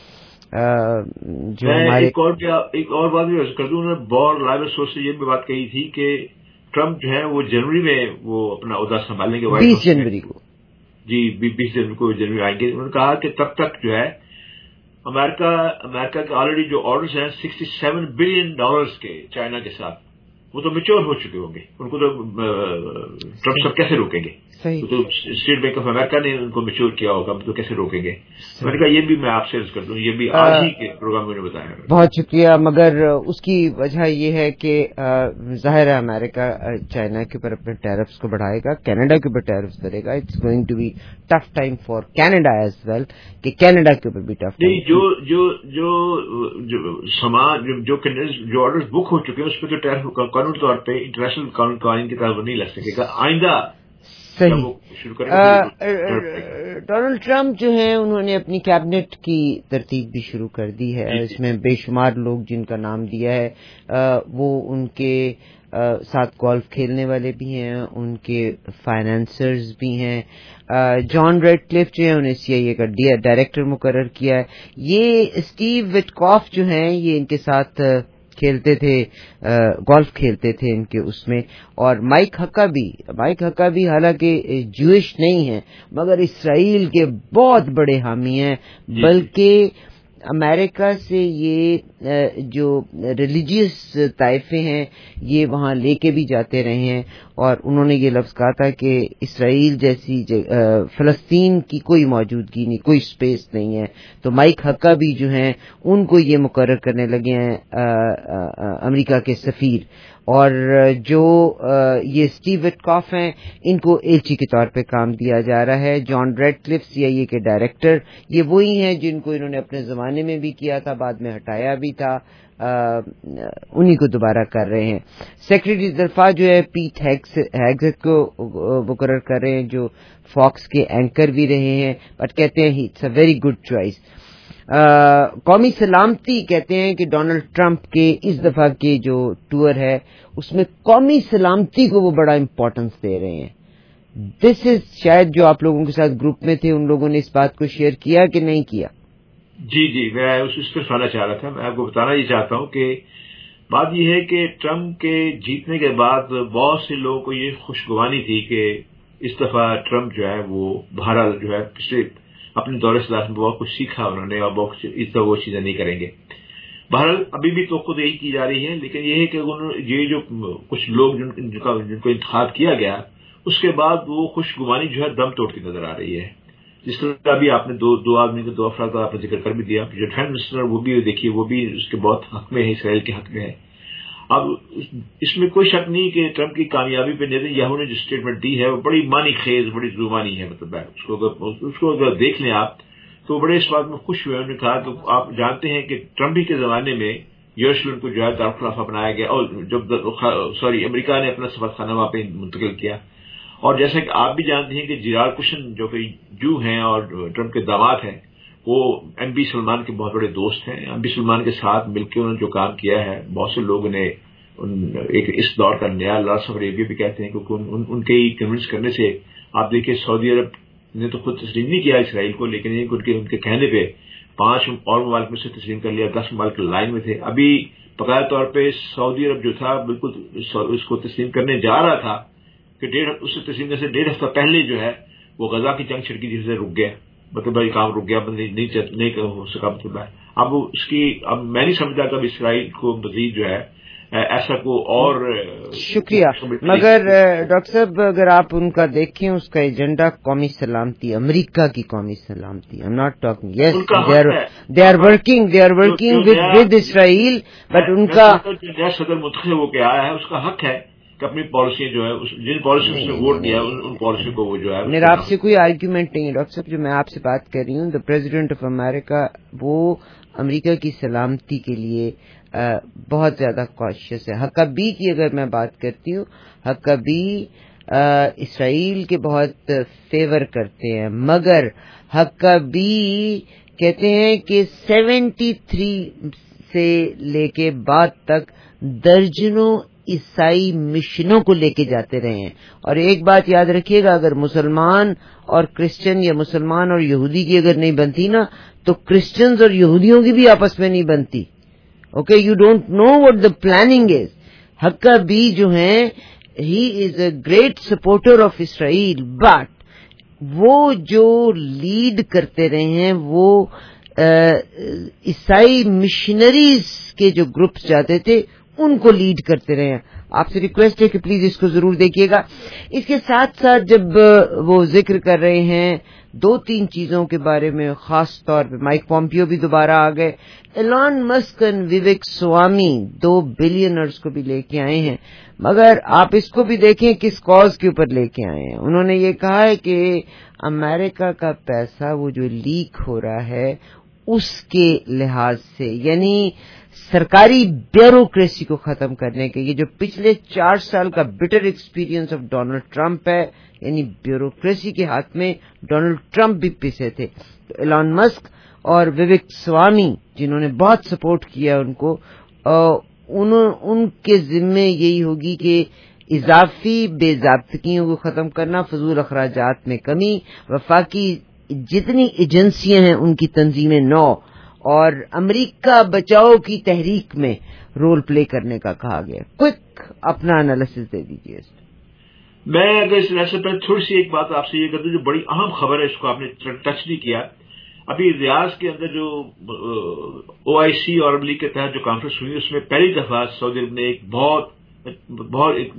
جو ہمارے ایک اور بات بھی کر دوں, انہوں نے بور لائبر سورس سے یہ بھی بات کہی تھی کہ ٹرمپ جو ہے وہ جنوری میں وہ اپنا عہدہ سنبھالنے کے 20 جنوری کو, جی 20 جنوری کو جنوری آئیں گے. انہوں نے کہا کہ تب تک جو ہے امریکہ کے آلریڈی جو آرڈرز ہیں $67 بلین کے چائنا کے ساتھ, وہ تو میچور ہو چکے ہوں گے, ان کو تو ٹرمپ سب کیسے روکیں گے؟ تو اسٹیٹ بینک آف امریکہ نے ان کو میچور کیا ہوگا, تو کیسے روکیں گے؟ میں نے کہا یہ بھی میں آپ سے عرض کر دوں, یہ بھی آج ہی کے پروگرام میں نے بتایا. بہت شکریہ. مگر اس کی وجہ یہ ہے کہ ظاہر ہے امریکہ چائنا کے اوپر اپنے ٹیرفس کو بڑھائے گا, کینیڈا کے اوپر ٹیرفس کرے گا. It's going to be tough time for Canada as well, کہ کینیڈا کے اوپر بھی ٹف ٹائم. جو آرڈر بک ہو چکے ہیں اس پہ تو ٹیرف قانونی طور پہ انٹرنیشنل قوانین کی طرف نہیں لگ سکے گا آئندہ. ڈونلڈ ٹرمپ جو ہیں انہوں نے اپنی کیبنٹ کی ترتیب بھی شروع کر دی ہے. اس میں بے شمار لوگ جن کا نام دیا ہے وہ ان کے ساتھ گولف کھیلنے والے بھی ہیں, ان کے فائنانسرز بھی ہیں. جان ریڈ کلف جو ہے انہیں CIA کا ڈائریکٹر مقرر کیا ہے. یہ اسٹیو وٹکاف جو ہیں یہ ان کے ساتھ کھیلتے تھے, گولف کھیلتے تھے ان کے اس میں. اور مائک ہکا بھی حالانکہ جوئش نہیں ہے مگر اسرائیل کے بہت بڑے حامی ہیں, بلکہ امریکہ سے یہ جو ریلیجیس طائفے ہیں یہ وہاں لے کے بھی جاتے رہے ہیں, اور انہوں نے یہ لفظ کہا تھا کہ اسرائیل جیسی فلسطین کی کوئی موجودگی نہیں, کوئی اسپیس نہیں ہے. تو مائک ہکا بھی جو ہیں ان کو یہ مقرر کرنے لگے ہیں امریکہ کے سفیر, اور جو یہ اسٹیو وٹکاف ہیں ان کو ایلچی کے طور پہ کام دیا جا رہا ہے. جان ریڈکلف CIA کے ڈائریکٹر, یہ وہی ہیں جن کو انہوں نے اپنے زمانے میں بھی کیا تھا, بعد میں ہٹایا بھی تھا, انہی کو دوبارہ کر رہے ہیں. سیکرٹری دفاع جو ہے پیٹ ہیگزٹ کو مقرر کر رہے ہیں جو فاکس کے اینکر بھی رہے ہیں, بٹ کہتے ہیں it's a very good choice. قومی سلامتی کہتے ہیں کہ ڈونلڈ ٹرمپ کے اس دفعہ کے جو ٹور ہے اس میں قومی سلامتی کو وہ بڑا امپورٹنس دے رہے ہیں. دس از شاید جو آپ لوگوں کے ساتھ گروپ میں تھے ان لوگوں نے اس بات کو شیئر کیا کہ نہیں کیا؟ جی میں اس پہ سننا چاہ رہا تھا. میں آپ کو بتانا یہ چاہتا ہوں کہ بات یہ ہے کہ ٹرمپ کے جیتنے کے بعد بہت سے لوگوں کو یہ خوشگوانی تھی کہ اس دفعہ ٹرمپ جو ہے وہ بہرحال جو ہے پچھلے اپنے دور صدارت میں بہت کچھ سیکھا انہوں نے, اور بہت اس طرح وہ چیزیں نہیں کریں گے. بہرحال ابھی بھی تو خود یہی کی جا رہی ہے, لیکن یہ ہے کہ یہ جو کچھ لوگ جن کو انتخاب کیا گیا اس کے بعد وہ خوشگوانی جو ہے دم توڑتی نظر آ رہی ہے. جس طرح ابھی آپ نے دو آدمی کے 2 افراد کا آپ نے ذکر کر بھی دیا. جو ڈیفینس منسٹر وہ بھی دیکھیے وہ بھی اس کے بہت حق میں ہے, اسرائیل کے حق میں ہے. اب اس میں کوئی شک نہیں کہ ٹرمپ کی کامیابی پہ نیتن یاہو نے جو اسٹیٹمنٹ دی ہے وہ بڑی معنی خیز, بڑی زبانی ہے. مطلب اس کو اگر دیکھ لیں آپ تو بڑے اس بات میں خوش ہوئے. انہوں نے کہا کہ آپ جانتے ہیں کہ ٹرمپ ہی کے زمانے میں یروشلم کو جو ہے دارالخلافہ بنایا گیا, اور جب امریکہ نے اپنا سفارتخانہ وہاں پہ منتقل کیا. اور جیسا کہ آپ بھی جانتے ہیں کہ جیرارڈ کشن جو کہ جو ہیں اور ٹرمپ کے داماد ہیں وہ MB سلمان کے بہت بڑے دوست ہیں. MB سلمان کے ساتھ مل کے انہوں نے جو کام کیا ہے بہت سے لوگوں نے ایک اس دور کا نیا لارڈس آف عربیہ بھی کہتے ہیں, کیونکہ ان کے کنونس کرنے سے آپ دیکھیں سعودی عرب نے تو خود تسلیم نہیں کیا اسرائیل کو, لیکن ان کے کہنے پہ 5 اور ممالک میں سے تسلیم کر لیا, 10 ممالک لائن میں تھے. ابھی باقاعدہ طور پہ سعودی عرب جو تھا بالکل اس کو تسلیم کرنے جا رہا تھا کہ اس سے تسلیم کرنے سے 1.5 ہفتہ پہلے جو ہے وہ غزہ کی جنگ چھڑکی جس سے رک گیا. مطلب بھائی کام رک گیا, نہیں ہو سکا. مطلب اب میں نہیں سمجھتا کہ اب اسرائیل کو مزید جو ہے ایسا کو اور شکریہ. مگر ڈاکٹر صاحب اگر آپ ان کا دیکھیں اس کا ایجنڈا قومی سلامتی, امریکہ کی قومی سلامتی. I'm not talking. Yes, they are working with Israel, but ان کا نیا صدر منتخب ہو کے آیا ہے اس کا حق ہے کہ اپنی پالیسی جو ہے جن پالیسی اس نے ووٹ دیا ان پالیسی کو وہ جو ہے. میرا آپ سے کوئی آرگیومنٹ نہیں ہے ڈاکٹر صاحب, جو میں آپ سے بات کر رہی ہوں, دا پریزیڈنٹ آف امریکہ وہ امریکہ کی سلامتی کے لیے بہت زیادہ کاشیس ہے. حقابی کی اگر میں بات کرتی ہوں, حقابی اسرائیل کے بہت فیور کرتے ہیں, مگر حقابی کہتے ہیں کہ 73 سے لے کے بعد تک درجنوں عیسائی مشنوں کو لے کے جاتے رہے ہیں. اور ایک بات یاد رکھیے گا, اگر مسلمان اور کرسچن یا مسلمان اور یہودی کی اگر نہیں بنتی نا تو کرسچنز اور یہودیوں کی بھی آپس میں نہیں بنتی. Okay, you don't know what the planning is. Huckabee جو ہیں he is a great supporter of Israel, but وہ جو لیڈ کرتے رہے ہیں وہ عیسائی مشنریز کے جو گروپس جاتے تھے ان کو لیڈ کرتے رہے ہیں. آپ سے ریکویسٹ ہے کہ پلیز اس کو ضرور دیکھیے گا. اس کے ساتھ ساتھ جب وہ ذکر کر رہے ہیں 2-3 چیزوں کے بارے میں, خاص طور پہ مائک پومپیو بھی دوبارہ آ گئے, ایلان مسک اور وویک سوامی 2 بلینئرز کو بھی لے کے آئے ہیں. مگر آپ اس کو بھی دیکھیں کس کاز کے اوپر لے کے آئے ہیں. انہوں نے یہ کہا ہے کہ امریکہ کا پیسہ وہ جو لیک ہو رہا ہے اس کے لحاظ سے, یعنی سرکاری بیوروکریسی کو ختم کرنے کے. یہ جو پچھلے 4 سال کا better experience of Donald Trump ہے, یعنی بیوروکریسی کے ہاتھ میں ڈونلڈ ٹرمپ بھی پسے تھے. تو ایلان مسک اور وویک سوامی جنہوں نے بہت سپورٹ کیا ان کو, ان کے ذمے یہی ہوگی کہ اضافی بے ضابطگیوں کو ختم کرنا, فضول اخراجات میں کمی, وفاقی جتنی ایجنسیاں ہیں ان کی تنظیم نو, اور امریکہ بچاؤ کی تحریک میں رول پلے کرنے کا کہا گیا. کوئک اپنا انالیسس دے دیجیے. میں اگر اس سے پہلے تھوڑی سی ایک بات آپ سے یہ کر دوں جو بڑی اہم خبر ہے, اس کو آپ نے ٹچ نہیں کیا. ابھی ریاض کے اندر جو OIC اور عرب لیگ کے تحت جو کانفرنس ہوئی اس میں پہلی دفعہ سعودی عرب نے ایک بہت ایک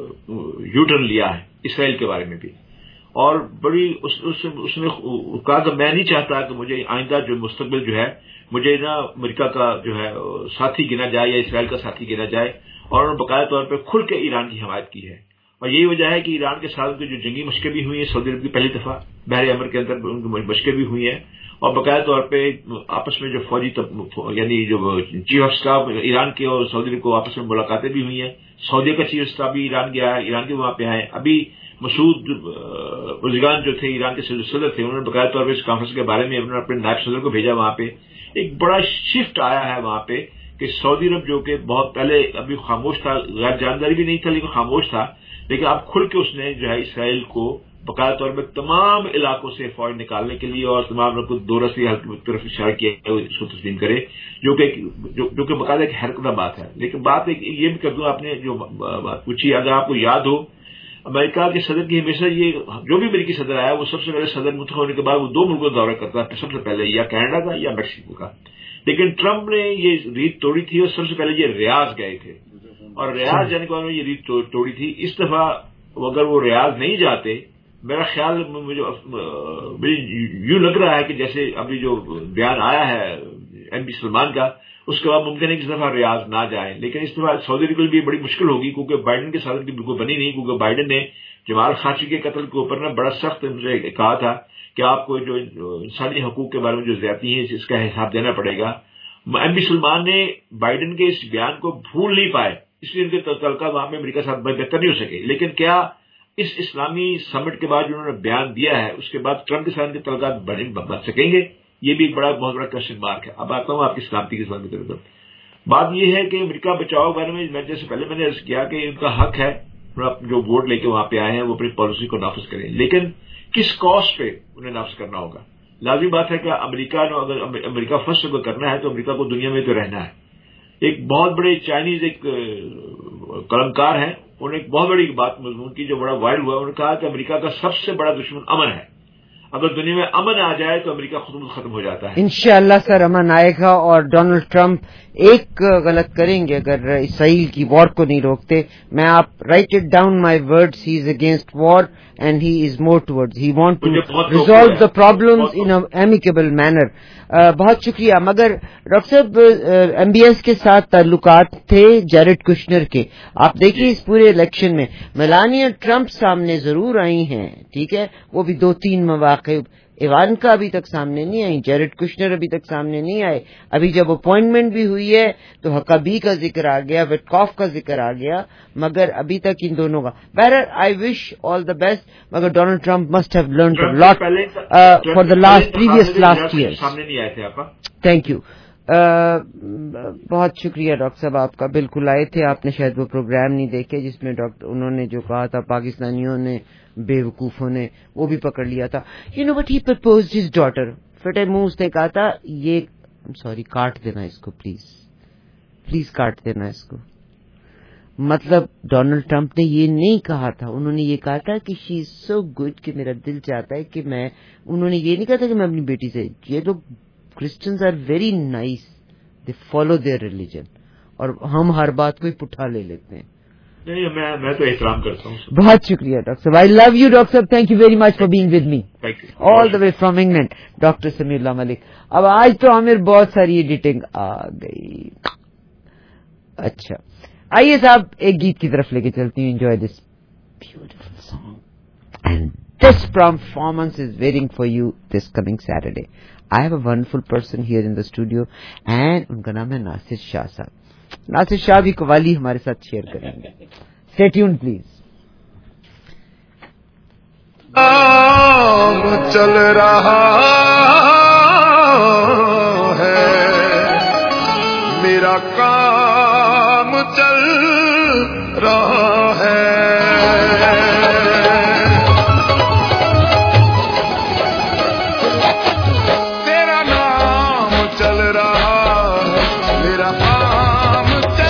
یو ٹرن لیا ہے اسرائیل کے بارے میں بھی, اور بڑی اس نے کہا کہ میں نہیں چاہتا کہ مجھے آئندہ جو مستقبل جو ہے مجھے نہ امریکہ کا جو ہے ساتھی گنا جائے یا اسرائیل کا ساتھی گنا جائے, اور انہوں نے باقاعدہ طور پہ کھل کے ایران کی حمایت کی ہے. اور یہی وجہ ہے کہ ایران کے ساتھ جو جنگی مشقیں بھی ہوئی ہیں سعودی عرب کی پہلی دفعہ بحر احمر کے اندر ان کی مشقیں بھی ہوئی ہیں, اور باقاعدہ طور پہ آپس میں جو فوجی یعنی جو چیف آف اسٹاف ایران کے اور سعودی عرب کو آپس میں ملاقاتیں بھی ہوئی ہیں. سعودی کا چیف اسٹاف بھی ایران گیا ہے, ایران کے وہاں پہ آئے. ابھی مسعود بزگان جو تھے ایران کے صدر تھے, انہوں نے باقاعدہ طور پہ اس کانفرنس کے بارے میں انہوں نے اپنے نائب صدر کو بھیجا. وہاں پہ ایک بڑا شفٹ آیا ہے وہاں پہ کہ سعودی عرب جو کہ بہت پہلے ابھی خاموش تھا, غیر جانداری بھی نہیں تھا لیکن خاموش تھا, لیکن اب کھل کے اس نے جو ہے اسرائیل کو باقاعدہ طور پہ تمام علاقوں سے فوج نکالنے کے لیے اور تمام لوگوں کو دو رسی حل کی طرف اشارہ کیا اس کو تسلیم کرے, جو کہ باقاعدہ ایک حیرت بات ہے. لیکن بات یہ بھی کر دوں, آپ نے جو بات پوچھی, اگر آپ کو یاد ہو امریکہ کے صدر کی ہمیشہ یہ جو بھی امریکی صدر آیا وہ سب سے پہلے صدر منتخب ہونے کے بعد وہ 2 ملکوں کا دورہ کرتا ہے, سب سے پہلے یا کینیڈا کا یا میکسیکو کا. لیکن ٹرمپ نے یہ ریت توڑی تھی اور سب سے پہلے یہ ریاض گئے تھے, اور ریاض جانے کے بعد یہ ریت توڑی تھی. اس دفعہ اگر وہ ریاض نہیں جاتے, میرا خیال مجھے یوں لگ رہا ہے کہ جیسے ابھی جو بیان آیا ہے MP سلمان کا, اس کے بعد ممکن ہے کہ اس دفعہ ریاض نہ جائیں. لیکن اس دفعہ سعودی عرب کے لیے بڑی مشکل ہوگی کیونکہ بائیڈن کے ساتھ کی بالکل بنی نہیں, کیونکہ بائیڈن نے جمال خاشقجی کے قتل کے اوپر بڑا سخت کہا تھا کہ آپ کو جو انسانی حقوق کے بارے میں جو زیادتی ہیں اس کا حساب دینا پڑے گا. MP سلمان نے بائیڈن کے اس بیان کو بھول نہیں پائے, اس لیے ان کے تعلقات وہاں میں امریکہ کے ساتھ بہتر نہیں ہو سکے. لیکن کیا اس اسلامی سمٹ کے بعد جو انہوں نے بیان دیا ہے اس کے بعد ٹرمپ کے ساتھ کے تعلقات بن سکیں گے؟ یہ بھی ایک بہت بڑا کوشچن مارک ہے. اب آتا ہوں آپ کی سلامتی کے ساتھ کی طرف. بات یہ ہے کہ امریکہ بچاؤ بارے میں جیسے پہلے میں نے عرض کیا کہ ان کا حق ہے جو ووٹ لے کے وہاں پہ آئے ہیں وہ اپنی پالیسی کو نافذ کریں, لیکن کس کاسٹ پہ انہیں نافذ کرنا ہوگا. لازمی بات ہے کہ اگر امریکہ فرسٹ اگر کرنا ہے تو امریکہ کو دنیا میں تو رہنا ہے. ایک بہت بڑے چائنیز ایک قلمکار ہیں, انہوں نے ایک بہت بڑی بات مضمون کی جو بڑا وائرل ہوا. انہوں نے کہا کہ امریکہ کا سب سے بڑا دشمن امن ہے, اگر دنیا میں امن آ جائے تو امریکہ خود ختم ہو جاتا ہے. انشاءاللہ سر امن آئے گا, اور ڈونلڈ ٹرمپ ایک غلط کریں گے اگر اسرائیل کی وار کو نہیں روکتے. میں آپ write it down my words, he is against war and he is more towards he want to resolve the problems in amicable manner. بہت شکریہ. مگر ڈاکٹر صاحب MBS کے ساتھ تعلقات تھے جیرڈ کشنر کے. آپ دیکھیے اس پورے الیکشن میں میلانیا ٹرمپ سامنے ضرور آئی ہیں, ٹھیک ہے, وہ بھی 2-3 مواقع. ایوانکا ابھی تک سامنے نہیں آئی, جیرڈ کشنر ابھی تک سامنے نہیں آئے. ابھی جب اپوائنٹمنٹ بھی ہوئی ہے تو حقابی کا ذکر آ گیا, وٹکاف کا ذکر آ گیا, مگر ابھی تک ان دونوں کا. بہرحال I wish all the best, مگر Donald Trump must have learned a lot for the last year. سامنے نہیں آئے تھے آپ. Thank you. بہت شکریہ ڈاکٹر صاحب آپ کا. بالکل آئے تھے, آپ نے شاید وہ پروگرام نہیں دیکھے جس میں انہوں نے جو کہا تھا پاکستانیوں نے بے وقوفوں نے وہ بھی پکڑ لیا تھا. You know but he proposed his daughter. فٹے موس نے کہا تھا یہ سوری کاٹ دینا اس کو, پلیز کاٹ دینا اس کو. مطلب ڈونلڈ ٹرمپ نے یہ نہیں کہا تھا, انہوں نے یہ کہا تھا کہ شی از سو گڈ کہ میرا دل چاہتا ہے کہ میں, انہوں نے یہ نہیں کہا تھا کہ میں اپنی بیٹی سے, یہ لوگ Christians are very nice, they follow their religion, اور ہم ہر بات کو ہی پٹھا لے لیتے ہیں. نہیں, میں تو احترام کرتا ہوں. بہت شکریہ ڈاکٹر صاحب. آئی لو یو ڈاکٹر صاحب, thank you very much for being with me all the way from England. Doctor Sami Ullah Malik. اب آج تو عامر بہت ساری ایڈیٹنگ آ گئی. اچھا آئیے صاحب ایک گیت کی طرف لے کے چلتی ہوں. Enjoy this beautiful song and this performance is waiting for you this coming Saturday. I have a wonderful person here in the studio and ان کا نام ہے ناصر شاہ صاحب. ناصر شاہ بھی قوالی ہمارے ساتھ شیئر کریں گے. Stay tuned please. چل رہا ہے میرا کام چل رہا ہے تیرا نام چل رہا ہے میرا کام چل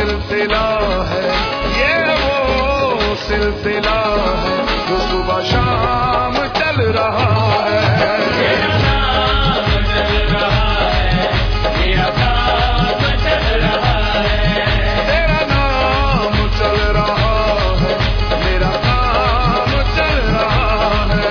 सिलसिला है, ये वो सिलसिला है जो सुबह शाम चल रहा है। तेरा नाम चल रहा है, मेरा काम चल रहा है। तेरा नाम चल रहा है, मेरा काम चल रहा है।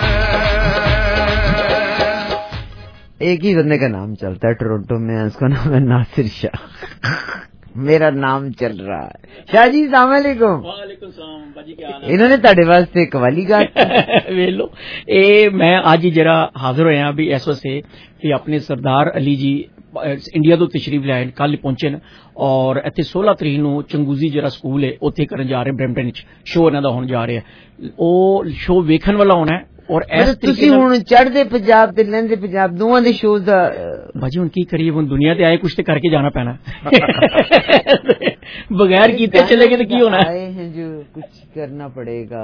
एक ही बंदे का नाम चलता है टोरंटो में, उसका नाम है नासिर शाह। मेरा नाम चल रहा है। शाह जी अस्सलाम वालेकुम। वालेकुम सलाम बाजी, क्या हाल है? इन्होंने ਤੁਹਾਡੇ ਵਾਸਤੇ ਕਵਾਲੀ ਗਾ ਵੇਖ ਲਓ, ਇਹ ਮੈਂ ਅੱਜ ਹੀ ਜਰਾ ਹਾਜ਼ਰ ਹੋਇਆ ਵੀ ਇਸ ਵਾਸਤੇ ਕਿ ਆਪਣੇ ਸਰਦਾਰ ਅਲੀ ਜੀ ਇੰਡੀਆ ਤੋਂ ਤਸ਼ਰੀਫ ਲਿਆਏ, ਕੱਲ ਪਹੁੰਚੇ ਨੇ ਔਰ ਇੱਥੇ 16 ਤਰੀਕ ਨੂੰ ਚੰਗੂਜ਼ੀ ਜਿਹੜਾ ਸਕੂਲ ਹੈ ਉੱਥੇ ਕਰਨ ਜਾ ਰਹੇ ਬਰੈਂਪਟਨ ਵਿੱਚ ਸ਼ੋਅ ਇਹਨਾਂ ਦਾ ਹੋਣ ਜਾ ਰਿਹਾ। ਉਹ ਸ਼ੋਅ ਵੇਖਣ ਵਾਲਾ ਹੋਣਾ ਹੈ ਔਰ ਇਸ ਤੁਸੀਂ ਹੁਣ ਚੜ੍ਹਦੇ ਪੰਜਾਬ ਤੇ ਲਹਿੰਦੇ ਪੰਜਾਬ ਦੋਵਾਂ ਦੇ ਸ਼ੋਅ ਦਾ ਬਾਜੀ ਹੁਣ ਕੀ ਕਰੀਏ, ਹੁਣ ਦੁਨੀਆ ਤੇ ਆਏ ਕੁਛ ਤੇ ਕਰਕੇ ਜਾਣਾ ਪੈਣਾ। बगैर कीते चले गए तो की होना आए हैं जो कुछ करना पड़ेगा।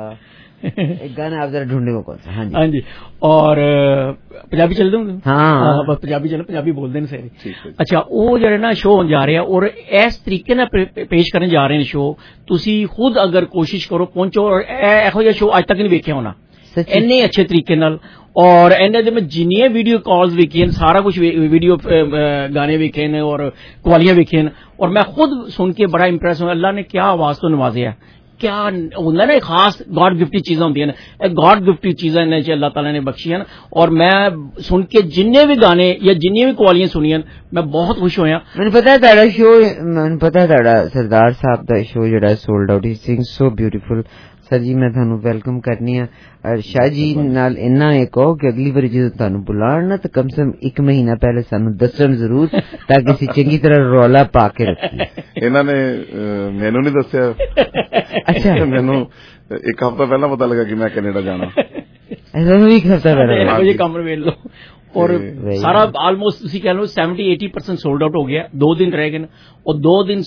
एक गाना आप जरा ढूंढे को कौन सा? हाँ जी हाँ जी। और पंजाबी चल दूँ? हाँ बस पंजाबी चलो, पंजाबी बोल देने सारे। अच्छा वो जरा ना शो होने जा रहे हैं और इस तरीके ना पेश करने जा रहे हैं शो, तुसी खुद अगर कोशिश करो पहुंचो और ऐसा शो आज तक नहीं वेख्या होना इन्ने अच्छे तरीके नाल। और इन्हें मैं जिन्नियां वीडियो कॉल्स वेखियां सारा कुछ वीडियो गाने वेखे ने और कवालियां वेखियां और मैं खुद सुन के बड़ा इंप्रेस हूं। अल्लाह ने क्या आवाज तो नवाजिया, क्या होंदा ना खास गॉड गिफ्टेड चीज़ां होंदियां ने, गॉड गिफ्टेड चीज़ां इन्हें अल्लाह ताला ने बख्शियां और मैं सुन के जिन्ने भी गाने या जिन्नियां भी कवालियां सुनियां मैं बहुत खुश होया। मैंने पता है ताड़ा शो, मैंने पता है ताड़ा सरदार साहब दा शो जेड़ा sold out, he sing so beautiful. Sir जी मैं थानू वेलकम करनी है। शाह जी नाल इन्ना एक कहो कि अगली बार जो थानू बुलाण ना तो कम से कम 1 महीना पहले सानू दसन जरूर, ताकि असीं चंगी तरह रौला पा के रखीए। इन्हां ने मैनू नहीं दस्सिया। अच्छा मैनू 1 हफ्ता पहला पता लगा कि मैं कनेडा जाना। ऐसा भी 1 हफ्ता पहले ये कम वेल लो और सारा ऑलमोस्ट उसी कह लो 70-80% सोल्ड आउट हो गया। 2 दिन रह गए और 2 दिन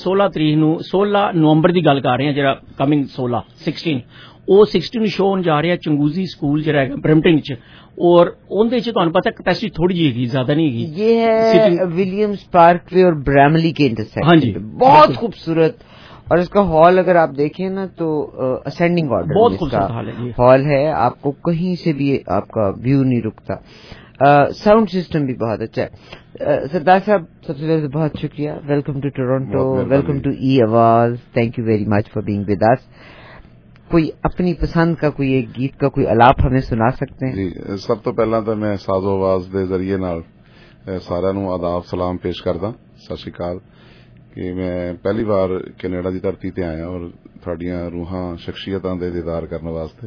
16 नवंबर की गल कर रहे हैं, जरा कमिंग 16 वो 16 शो होने जा रहा है चंगूजी स्कूल जरा ब्रैम्पटन च और उनके पता कैपेसिटी थोड़ी जी है, ज्यादा नहीं है। ये है विलियम्स पार्कवे और ब्रैमली के इंटरसेक्शन। हाँ जी बहुत खूबसूरत। और इसका हॉल अगर आप देखें ना तो असेंडिंग ऑर्डर बहुत खूबसूरत हॉल है, आपको कहीं से भी आपका व्यू नहीं रुकता। साउंड सिस्टम भी बहुत अच्छा है। सरदार साहब सबसे पहले बहुत शुक्रिया, welcome to Toronto, welcome to E Awaz, thank you very much for being with us. कोई अपनी पसंद का कोई एक गीत का कोई अलाप हमें सुना सकते हैं? जी सब तो पहला तो मैं साजो आवाज के जरिए नाल सारा नू आदाब सलाम पेश करदा। सत श्री अकाल कि मैं पहली बार कनेडा की धरती ते आया और थोड़ियां रूहां शख्सियतां दे दीदार करने वास्ते।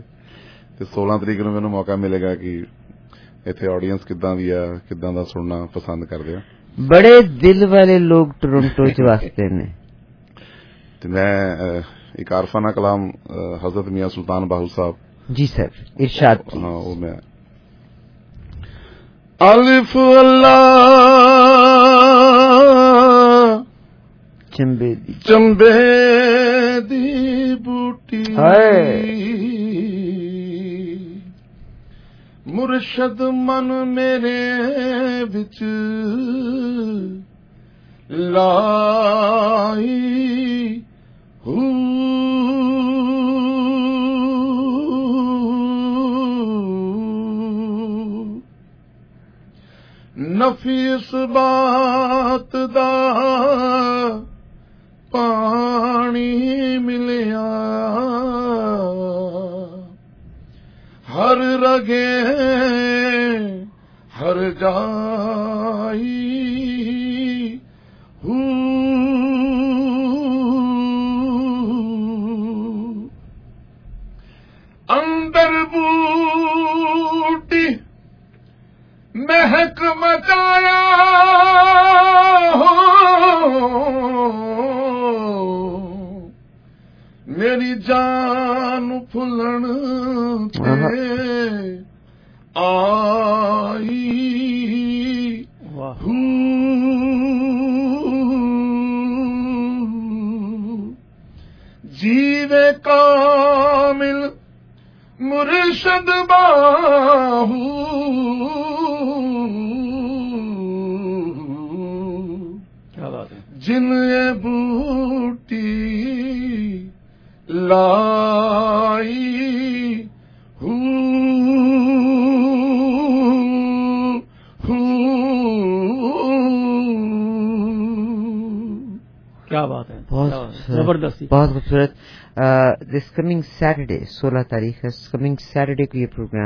16 तरीक नूं मैनूं मौका मिलेगा कि इत्थे ऑडियंस किदां दी आ, किदां दा सुनना पसंद करदे आ। बड़े दिल वाले लोग टोरंटो च वास्ते ने। ते मैं एक आरफाना कलाम हजरत मियां सुल्तान बाहू साहब जी सर इरशाद। हाँ वो मैं अलिफ अल्लाह चंबे दी बूटी मुर्शद मन मेरे विच लाई नफीस बात दा पानी मिलिया हर रगे हर जाई अंदर बूटी महक मचाया मेरी जान फुलन आई जीवे कामिल मुर्शद बाहू क्या बात है। جن یہ بوٹی لائی کیا بات ہے، بہت زبردستی، بہت خوبصورت. دس کمنگ سیٹرڈے 16 تاریخ ہے، کمنگ سیٹرڈے کو یہ پروگرام